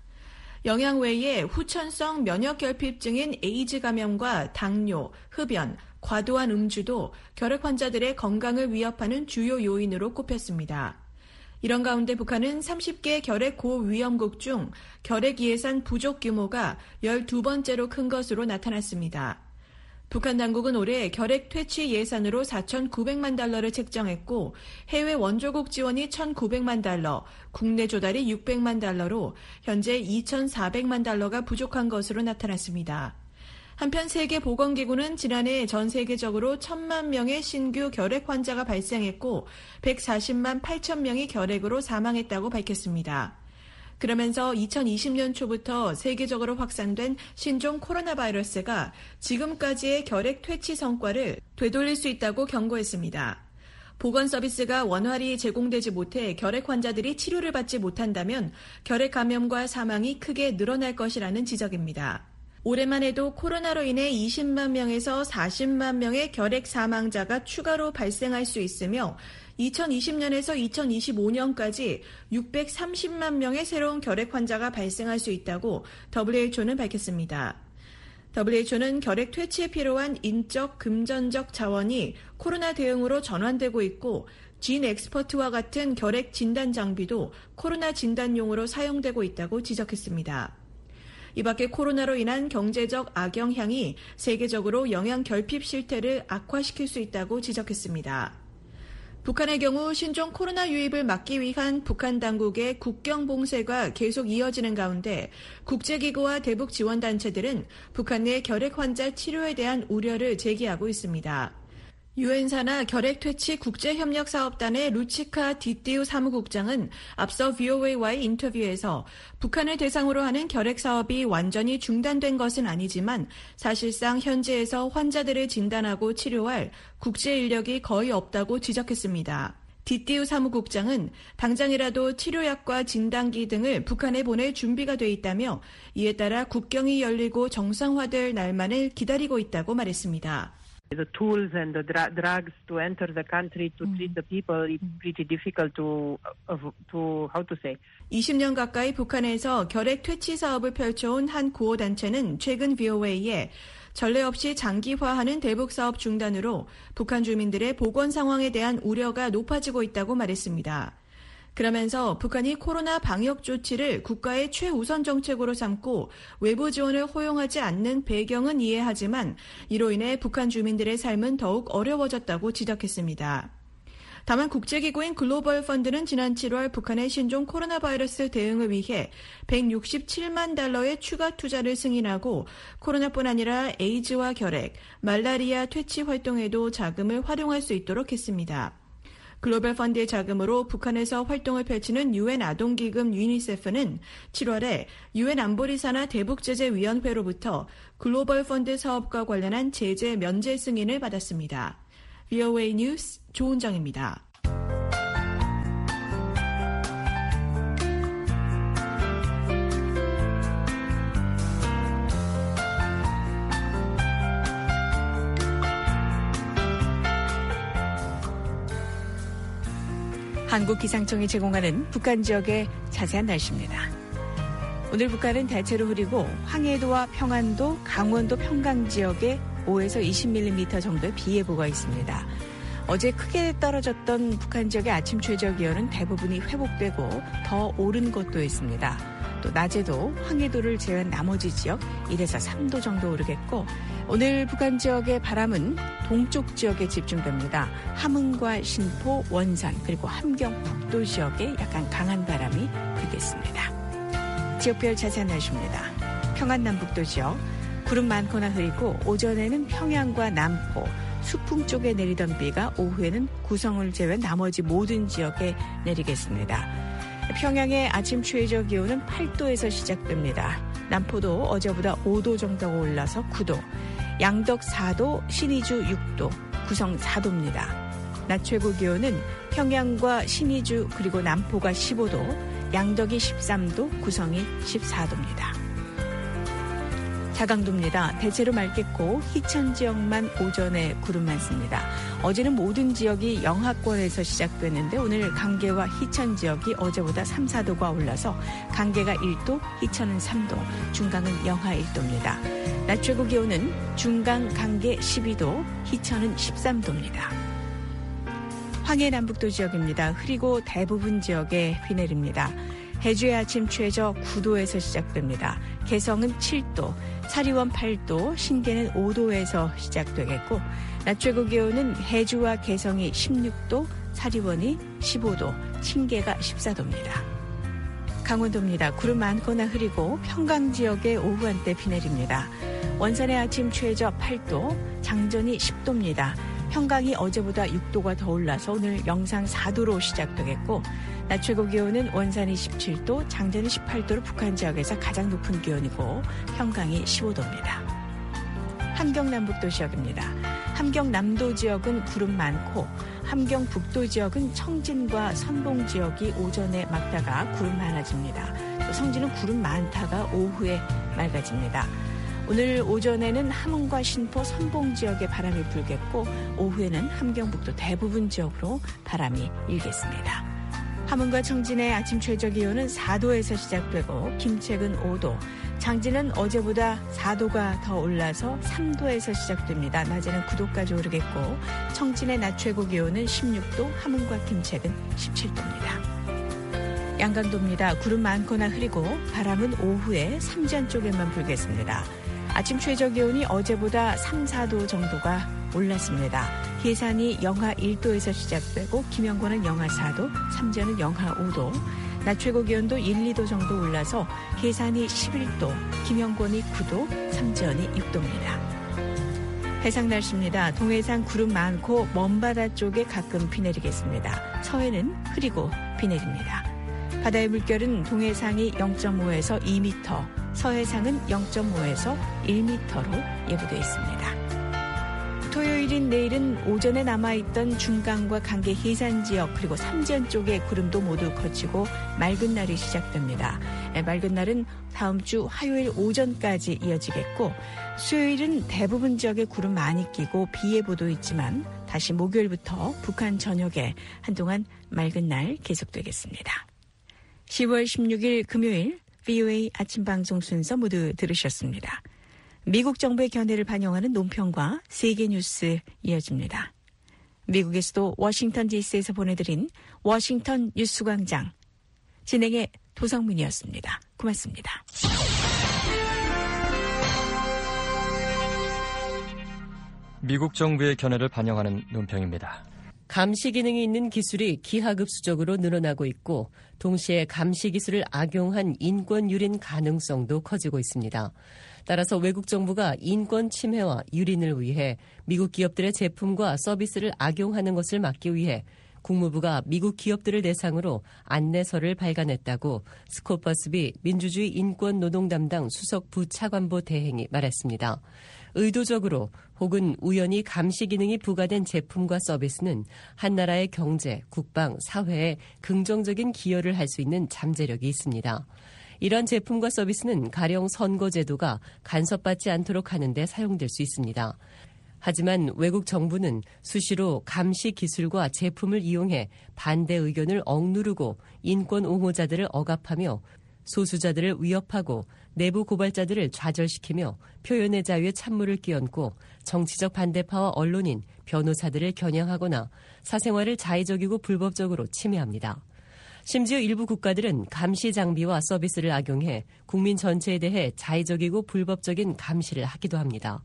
영양 외에 후천성 면역결핍증인 에이즈 감염과 당뇨, 흡연, 과도한 음주도 결핵 환자들의 건강을 위협하는 주요 요인으로 꼽혔습니다. 이런 가운데 북한은 30개 결핵 고위험국 중 결핵 예산 부족 규모가 12번째로 큰 것으로 나타났습니다. 북한 당국은 올해 결핵 퇴치 예산으로 4,900만 달러를 책정했고 해외 원조국 지원이 1,900만 달러, 국내 조달이 600만 달러로 현재 2,400만 달러가 부족한 것으로 나타났습니다. 한편 세계보건기구는 지난해 전 세계적으로 1,000만 명의 신규 결핵 환자가 발생했고 140만 8천 명이 결핵으로 사망했다고 밝혔습니다. 그러면서 2020년 초부터 세계적으로 확산된 신종 코로나 바이러스가 지금까지의 결핵 퇴치 성과를 되돌릴 수 있다고 경고했습니다. 보건 서비스가 원활히 제공되지 못해 결핵 환자들이 치료를 받지 못한다면 결핵 감염과 사망이 크게 늘어날 것이라는 지적입니다. 올해만 해도 코로나로 인해 20만 명에서 40만 명의 결핵 사망자가 추가로 발생할 수 있으며 2020년에서 2025년까지 630만 명의 새로운 결핵 환자가 발생할 수 있다고 WHO는 밝혔습니다. WHO는 결핵 퇴치에 필요한 인적, 금전적 자원이 코로나 대응으로 전환되고 있고 진 엑스퍼트와 같은 결핵 진단 장비도 코로나 진단용으로 사용되고 있다고 지적했습니다. 이 밖에 코로나로 인한 경제적 악영향이 세계적으로 영양 결핍 실태를 악화시킬 수 있다고 지적했습니다. 북한의 경우 신종 코로나 유입을 막기 위한 북한 당국의 국경 봉쇄가 계속 이어지는 가운데 국제기구와 대북 지원단체들은 북한 내 결핵 환자 치료에 대한 우려를 제기하고 있습니다. 유엔사나 결핵 퇴치 국제협력사업단의 루치카 디띠우 사무국장은 앞서 VOA와의 인터뷰에서 북한을 대상으로 하는 결핵 사업이 완전히 중단된 것은 아니지만 사실상 현지에서 환자들을 진단하고 치료할 국제 인력이 거의 없다고 지적했습니다. 디띠우 사무국장은 당장이라도 치료약과 진단기 등을 북한에 보낼 준비가 돼 있다며 이에 따라 국경이 열리고 정상화될 날만을 기다리고 있다고 말했습니다. The tools and the drugs to enter the country to treat the people is pretty difficult to how to say. 20년 가까이 북한에서 결핵 퇴치 사업을 펼쳐온 한 구호단체는 최근 VOA에 전례 없이 장기화하는 대북 사업 중단으로 북한 주민들의 보건 상황에 대한 우려가 높아지고 있다고 말했습니다. 그러면서 북한이 코로나 방역 조치를 국가의 최우선 정책으로 삼고 외부 지원을 허용하지 않는 배경은 이해하지만 이로 인해 북한 주민들의 삶은 더욱 어려워졌다고 지적했습니다. 다만 국제기구인 글로벌 펀드는 지난 7월 북한의 신종 코로나 바이러스 대응을 위해 167만 달러의 추가 투자를 승인하고 코로나뿐 아니라 에이즈와 결핵, 말라리아 퇴치 활동에도 자금을 활용할 수 있도록 했습니다. 글로벌 펀드의 자금으로 북한에서 활동을 펼치는 유엔 아동기금 유니세프는 7월에 유엔 안보리 산하 대북제재위원회로부터 글로벌 펀드 사업과 관련한 제재 면제 승인을 받았습니다. VOA 뉴스 조은정입니다. 한국기상청이 제공하는 북한 지역의 자세한 날씨입니다. 오늘 북한은 대체로 흐리고 황해도와 평안도, 강원도 평강 지역에 5에서 20mm 정도의 비 예보가 있습니다. 어제 크게 떨어졌던 북한 지역의 아침 최저 기온은 대부분이 회복되고 더 오른 곳도 있습니다. 또 낮에도 황해도를 제외한 나머지 지역 1에서 3도 정도 오르겠고 오늘 북한 지역의 바람은 동쪽 지역에 집중됩니다. 함흥과 신포, 원산 그리고 함경 북도 지역에 약간 강한 바람이 불겠습니다. 지역별 자세한 날씨입니다. 평안 남북도 지역 구름 많거나 흐리고 오전에는 평양과 남포, 수풍 쪽에 내리던 비가 오후에는 구성을 제외한 나머지 모든 지역에 내리겠습니다. 평양의 아침 최저 기온은 8도에서 시작됩니다. 남포도 어제보다 5도 정도가 올라서 9도, 양덕 4도, 신의주 6도, 구성 4도입니다. 낮 최고 기온은 평양과 신의주 그리고 남포가 15도, 양덕이 13도, 구성이 14도입니다. 자강도입니다. 대체로 맑겠고 희천 지역만 오전에 구름 많습니다. 어제는 모든 지역이 영하권에서 시작됐는데 오늘 강계와 희천 지역이 어제보다 3, 4도가 올라서 강계가 1도, 희천은 3도, 중강은 영하 1도입니다. 낮 최고 기온은 중강, 강계 12도, 희천은 13도입니다. 황해 남북도 지역입니다. 흐리고 대부분 지역에 비 내립니다. 해주의 아침 최저 9도에서 시작됩니다. 개성은 7도, 사리원 8도, 신계는 5도에서 시작되겠고 낮 최고 기온은 해주와 개성이 16도, 사리원이 15도, 신계가 14도입니다. 강원도입니다. 구름 많거나 흐리고 평강 지역에 오후 한때 비 내립니다. 원산의 아침 최저 8도, 장전이 10도입니다. 평강이 어제보다 6도가 더 올라서 오늘 영상 4도로 시작되겠고 낮 최고 기온은 원산이 17도, 장전이 18도로 북한 지역에서 가장 높은 기온이고 평강이 15도입니다. 함경남북도 지역입니다. 함경남도 지역은 구름 많고 함경북도 지역은 청진과 선봉 지역이 오전에 맑다가 구름 많아집니다. 또 성진은 구름 많다가 오후에 맑아집니다. 오늘 오전에는 함흥과 신포, 선봉 지역에 바람이 불겠고 오후에는 함경북도 대부분 지역으로 바람이 일겠습니다. 함흥과 청진의 아침 최저 기온은 4도에서 시작되고 김책은 5도, 장진은 어제보다 4도가 더 올라서 3도에서 시작됩니다. 낮에는 9도까지 오르겠고 청진의 낮 최고 기온은 16도, 함흥과 김책은 17도입니다. 양강도입니다. 구름 많거나 흐리고 바람은 오후에 삼전 쪽에만 불겠습니다. 아침 최저 기온이 어제보다 3, 4도 정도가 올랐습니다. 해산이 영하 1도에서 시작되고 김영권은 영하 4도, 삼전은 영하 5도, 낮 최고 기온도 1, 2도 정도 올라서 해산이 11도, 김영권이 9도, 삼전이 6도입니다. 해상 날씨입니다. 동해상 구름 많고 먼바다 쪽에 가끔 비 내리겠습니다. 서해는 흐리고 비 내립니다. 바다의 물결은 동해상이 0.5에서 2m, 서해상은 0.5에서 1m로 예보되어 있습니다. 토요일인 내일은 오전에 남아있던 중강과 강계 해산 지역 그리고 삼지연 쪽의 구름도 모두 거치고 맑은 날이 시작됩니다. 맑은 날은 다음 주 화요일 오전까지 이어지겠고 수요일은 대부분 지역에 구름 많이 끼고 비 예보도 있지만 다시 목요일부터 북한 전역에 한동안 맑은 날 계속되겠습니다. 10월 16일 금요일 VOA 아침방송 순서 모두 들으셨습니다. 미국 정부의 견해를 반영하는 논평과 세계 뉴스 이어집니다. 미국에서도 워싱턴 DC에서 보내드린 워싱턴 뉴스광장 진행의 도성민이었습니다. 고맙습니다. 미국 정부의 견해를 반영하는 논평입니다. 감시 기능이 있는 기술이 기하급수적으로 늘어나고 있고 동시에 감시 기술을 악용한 인권 유린 가능성도 커지고 있습니다. 따라서 외국 정부가 인권 침해와 유린을 위해 미국 기업들의 제품과 서비스를 악용하는 것을 막기 위해 국무부가 미국 기업들을 대상으로 안내서를 발간했다고 스코퍼스비 민주주의 인권 노동 담당 수석 부차관보 대행이 말했습니다. 의도적으로 혹은 우연히 감시 기능이 부과된 제품과 서비스는 한 나라의 경제, 국방, 사회에 긍정적인 기여를 할 수 있는 잠재력이 있습니다. 이런 제품과 서비스는 가령 선거제도가 간섭받지 않도록 하는 데 사용될 수 있습니다. 하지만 외국 정부는 수시로 감시 기술과 제품을 이용해 반대 의견을 억누르고 인권 옹호자들을 억압하며 소수자들을 위협하고 내부 고발자들을 좌절시키며 표현의 자유에 찬물을 끼얹고 정치적 반대파와 언론인, 변호사들을 겨냥하거나 사생활을 자의적이고 불법적으로 침해합니다. 심지어 일부 국가들은 감시 장비와 서비스를 악용해 국민 전체에 대해 자의적이고 불법적인 감시를 하기도 합니다.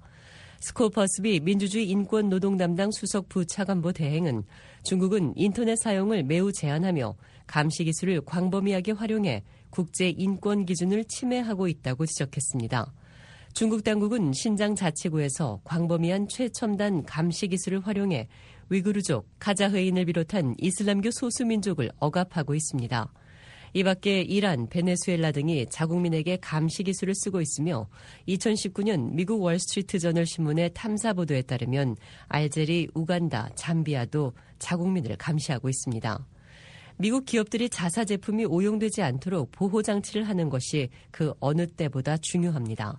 스코퍼스비 민주주의 인권 노동 담당 수석 부차관보 대행은 중국은 인터넷 사용을 매우 제한하며 감시 기술을 광범위하게 활용해 국제 인권 기준을 침해하고 있다고 지적했습니다. 중국 당국은 신장 자치구에서 광범위한 최첨단 감시 기술을 활용해 위구르족, 카자흐인을 비롯한 이슬람교 소수민족을 억압하고 있습니다. 이 밖에 이란, 베네수엘라 등이 자국민에게 감시 기술을 쓰고 있으며 2019년 미국 월스트리트 저널 신문의 탐사 보도에 따르면 알제리, 우간다, 잠비아도 자국민을 감시하고 있습니다. 미국 기업들이 자사 제품이 오용되지 않도록 보호 장치를 하는 것이 그 어느 때보다 중요합니다.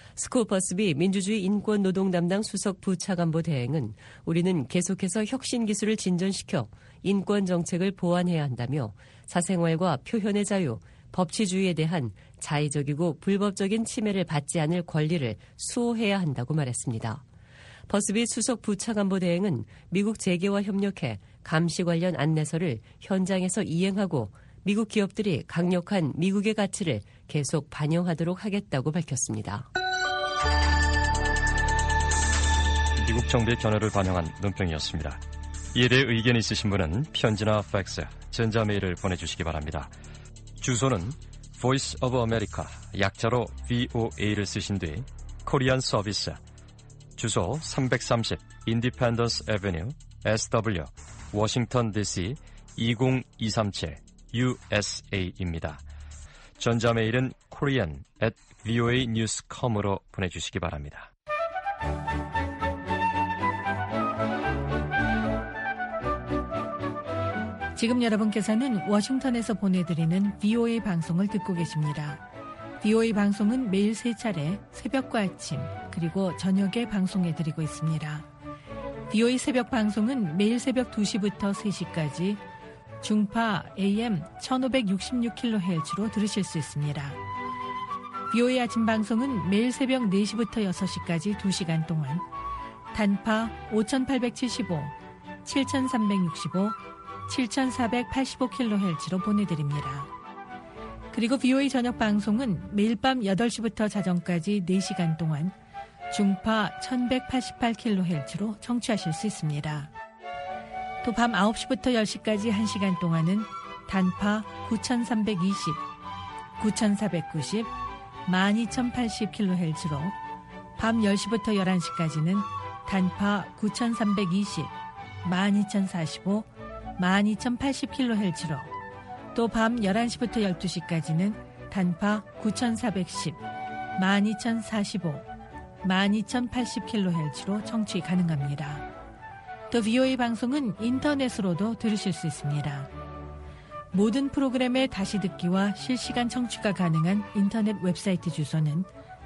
스코퍼스비 민주주의 인권 노동 담당 수석 부차관보 대행은 우리는 계속해서 혁신 기술을 진전시켜 인권 정책을 보완해야 한다며 사생활과 표현의 자유, 법치주의에 대한 자의적이고 불법적인 침해를 받지 않을 권리를 수호해야 한다고 말했습니다. 버스비 수석 부차관보 대행은 미국 재계와 협력해 감시 관련 안내서를 현장에서 이행하고 미국 기업들이 강력한 미국의 가치를 계속 반영하도록 하겠다고 밝혔습니다. 미국 정부의 견해를 반영한 논평이었습니다. 이에 대해 의견 있으신 분은 편지나 팩스, 전자메일을 보내주시기 바랍니다. 주소는 Voice of America, 약자로 VOA를 쓰신 뒤 코리안 서비스, 주소 330 Independence Avenue, SW, 워싱턴 DC 20237 USA입니다. 전자메일은 korean@voanews.com으로 보내주시기 바랍니다. 지금 여러분께서는 워싱턴에서 보내드리는 VOA 방송을 듣고 계십니다. VOA 방송은 매일 3차례 새벽과 아침 그리고 저녁에 방송해드리고 있습니다. VOA 새벽 방송은 매일 새벽 2시부터 3시까지 중파 AM 1566kHz로 들으실 수 있습니다. VOA 아침 방송은 매일 새벽 4시부터 6시까지 2시간 동안 단파 5875, 7365, 7485kHz로 보내드립니다. 그리고 VOA 저녁 방송은 매일 밤 8시부터 자정까지 4시간 동안 중파 1188kHz로 청취하실 수 있습니다. 또 밤 9시부터 10시까지 1시간 동안은 단파 9320, 9490, 12080kHz로 밤 10시부터 11시까지는 단파 9320, 12045, 12080kHz로 또 밤 11시부터 12시까지는 단파 9410, 12045, 12,080kHz로 청취 가능합니다. 또 VOA 방송은 인터넷으로도 들으실 수 있습니다. 모든 프로그램의 다시 듣기와 실시간 청취가 가능한 인터넷 웹사이트 주소는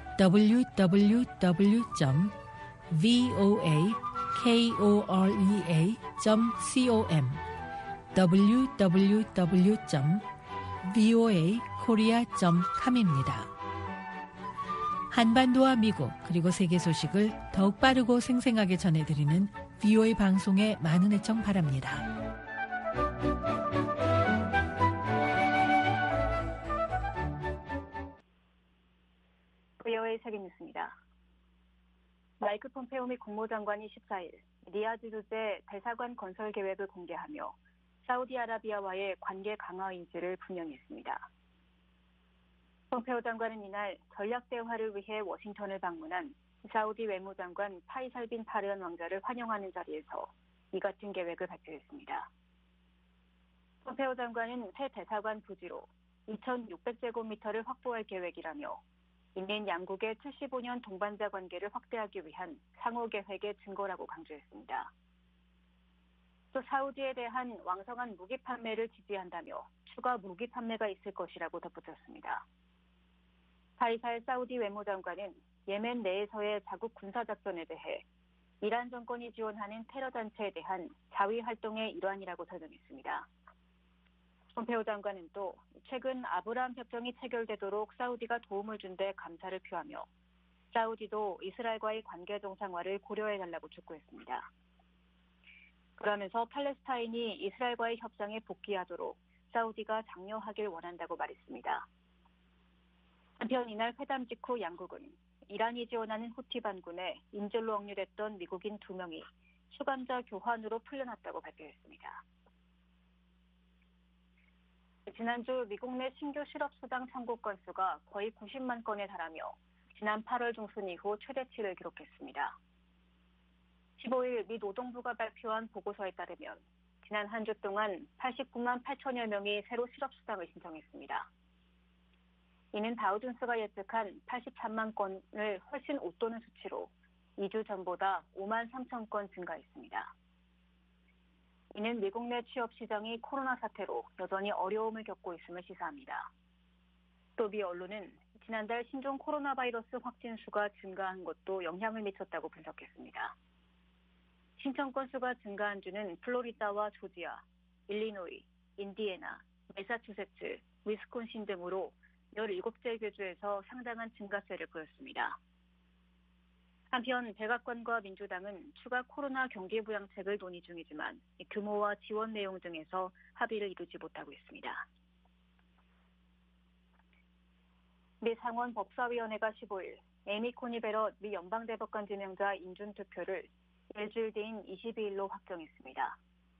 www.voakorea.com www.voakorea.com입니다. 한반도와 미국 그리고 세계 소식을 더욱 빠르고 생생하게 전해드리는 VOA 방송에 많은 애청 바랍니다. VOA 세계뉴스입니다. 마이크 폼페오 미 국무장관이 14일 리야드 주재 대사관 건설 계획을 공개하며 사우디아라비아와의 관계 강화 의지를 분명히 했습니다. 폼페오 장관은 이날 전략 대화를 위해 워싱턴을 방문한 사우디 외무장관 파이살 빈 파르한 왕자를 환영하는 자리에서 이 같은 계획을 발표했습니다. 폼페오 장관은 새 대사관 부지로 2,600제곱미터를 확보할 계획이라며 이는 양국의 75년 동반자 관계를 확대하기 위한 상호 계획의 증거라고 강조했습니다. 또 사우디에 대한 왕성한 무기 판매를 지지한다며 추가 무기 판매가 있을 것이라고 덧붙였습니다. 파이살 사우디 외무장관은 예멘 내에서의 자국 군사작전에 대해 이란 정권이 지원하는 테러 단체에 대한 자위 활동의 일환이라고 설명했습니다. 폼페오 장관은 또 최근 아브라함 협정이 체결되도록 사우디가 도움을 준 데 감사를 표하며 사우디도 이스라엘과의 관계 정상화를 고려해달라고 촉구했습니다. 그러면서 팔레스타인이 이스라엘과의 협상에 복귀하도록 사우디가 장려하길 원한다고 말했습니다. 한편 이날 회담 직후 양국은 이란이 지원하는 후티 반군에 인질로 억류됐던 미국인 2명이 수감자 교환으로 풀려났다고 발표했습니다. 지난주 미국 내 신규 실업수당 청구 건수가 거의 90만 건에 달하며 지난 8월 중순 이후 최대치를 기록했습니다. 15일 미 노동부가 발표한 보고서에 따르면 지난 한 주 동안 89만 8천여 명이 새로 실업수당을 신청했습니다. 이는 다우존스가 예측한 83만 건을 훨씬 웃도는 수치로 2주 전보다 5만 3천 건 증가했습니다. 이는 미국 내 취업 시장이 코로나 사태로 여전히 어려움을 겪고 있음을 시사합니다. 또 미 언론은 지난달 신종 코로나 바이러스 확진 수가 증가한 것도 영향을 미쳤다고 분석했습니다. 신청 건수가 증가한 주는 플로리다와 조지아, 일리노이, 인디애나, 매사추세츠, 위스콘신 등으로 17개 교주에서 상당한 증가세를 보였습니다. 한편 백악관과 민주당은 추가 코로나 경기 부양책을 논의 중이지만 규모와 지원 내용 등에서 합의를 이루지 못하고 있습니다. 미 상원 법사위원회가 15일 에미 코니 베럿 미 연방대법관 지명자 인준투표를 일주일 뒤인 22일로 확정했습니다.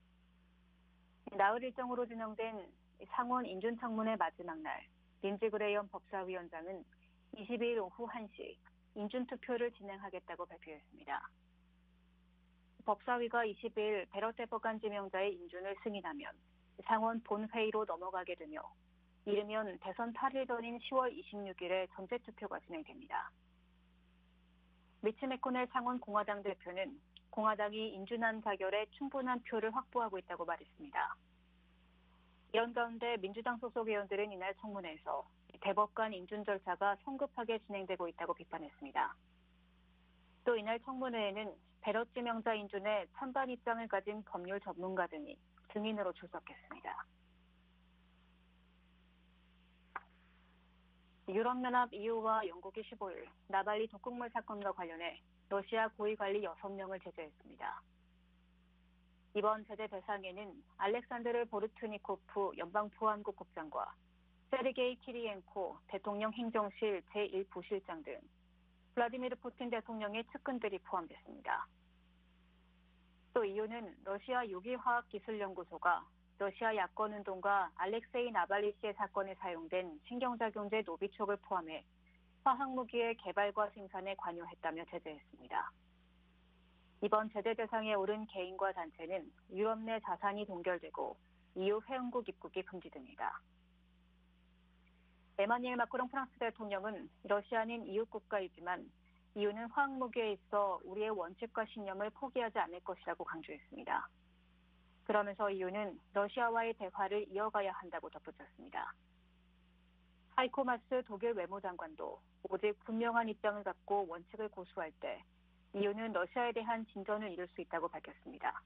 나흘 일정으로 진행된 상원 인준청문회 마지막 날 린지 그레이엄 법사위원장은 22일 오후 1시 인준투표를 진행하겠다고 발표했습니다. 법사위가 20일 베럿 대법관 지명자의 인준을 승인하면 상원 본회의로 넘어가게 되며 이르면 대선 8일 전인 10월 26일에 전체투표가 진행됩니다. 미치 매코넬 상원 공화당 대표는 공화당이 인준안 가결에 충분한 표를 확보하고 있다고 말했습니다. 이런 가운데 민주당 소속 의원들은 이날 청문회에서 대법관 인준 절차가 성급하게 진행되고 있다고 비판했습니다. 또 이날 청문회에는 베럿 지명자 인준에 찬반 입장을 가진 법률 전문가 등이 증인으로 출석했습니다. 유럽연합 EU와 영국이 15일 나발리 독극물 사건과 관련해 러시아 고위관리 6명을 제재했습니다. 이번 제재 대상에는 알렉산드르 보르트니코프 연방보안국 국장과 세르게이 키리엔코 대통령 행정실 제1부실장 등 블라디미르 푸틴 대통령의 측근들이 포함됐습니다. 또 EU는 러시아 유기화학기술연구소가 러시아 야권운동가 알렉세이 나발리 씨의 사건에 사용된 신경작용제 노비촉을 포함해 화학무기의 개발과 생산에 관여했다며 제재했습니다. 이번 제재 대상에 오른 개인과 단체는 유럽 내 자산이 동결되고 EU 회원국 입국이 금지됩니다. 에마니엘 마크롱 프랑스 대통령은 러시아는 EU 국가이지만 이유는 화학무기에 있어 우리의 원칙과 신념을 포기하지 않을 것이라고 강조했습니다. 그러면서 이유는 러시아와의 대화를 이어가야 한다고 덧붙였습니다. 하이코 마스 독일 외무장관도 오직 분명한 입장을 갖고 원칙을 고수할 때 이유는 러시아에 대한 진전을 이룰 수 있다고 밝혔습니다.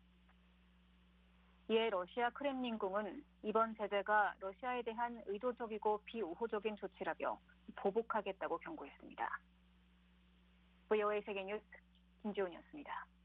이에 러시아 크렘린궁은 이번 제재가 러시아에 대한 의도적이고 비우호적인 조치라며 보복하겠다고 경고했습니다. VOA 세계뉴스 김지훈이었습니다.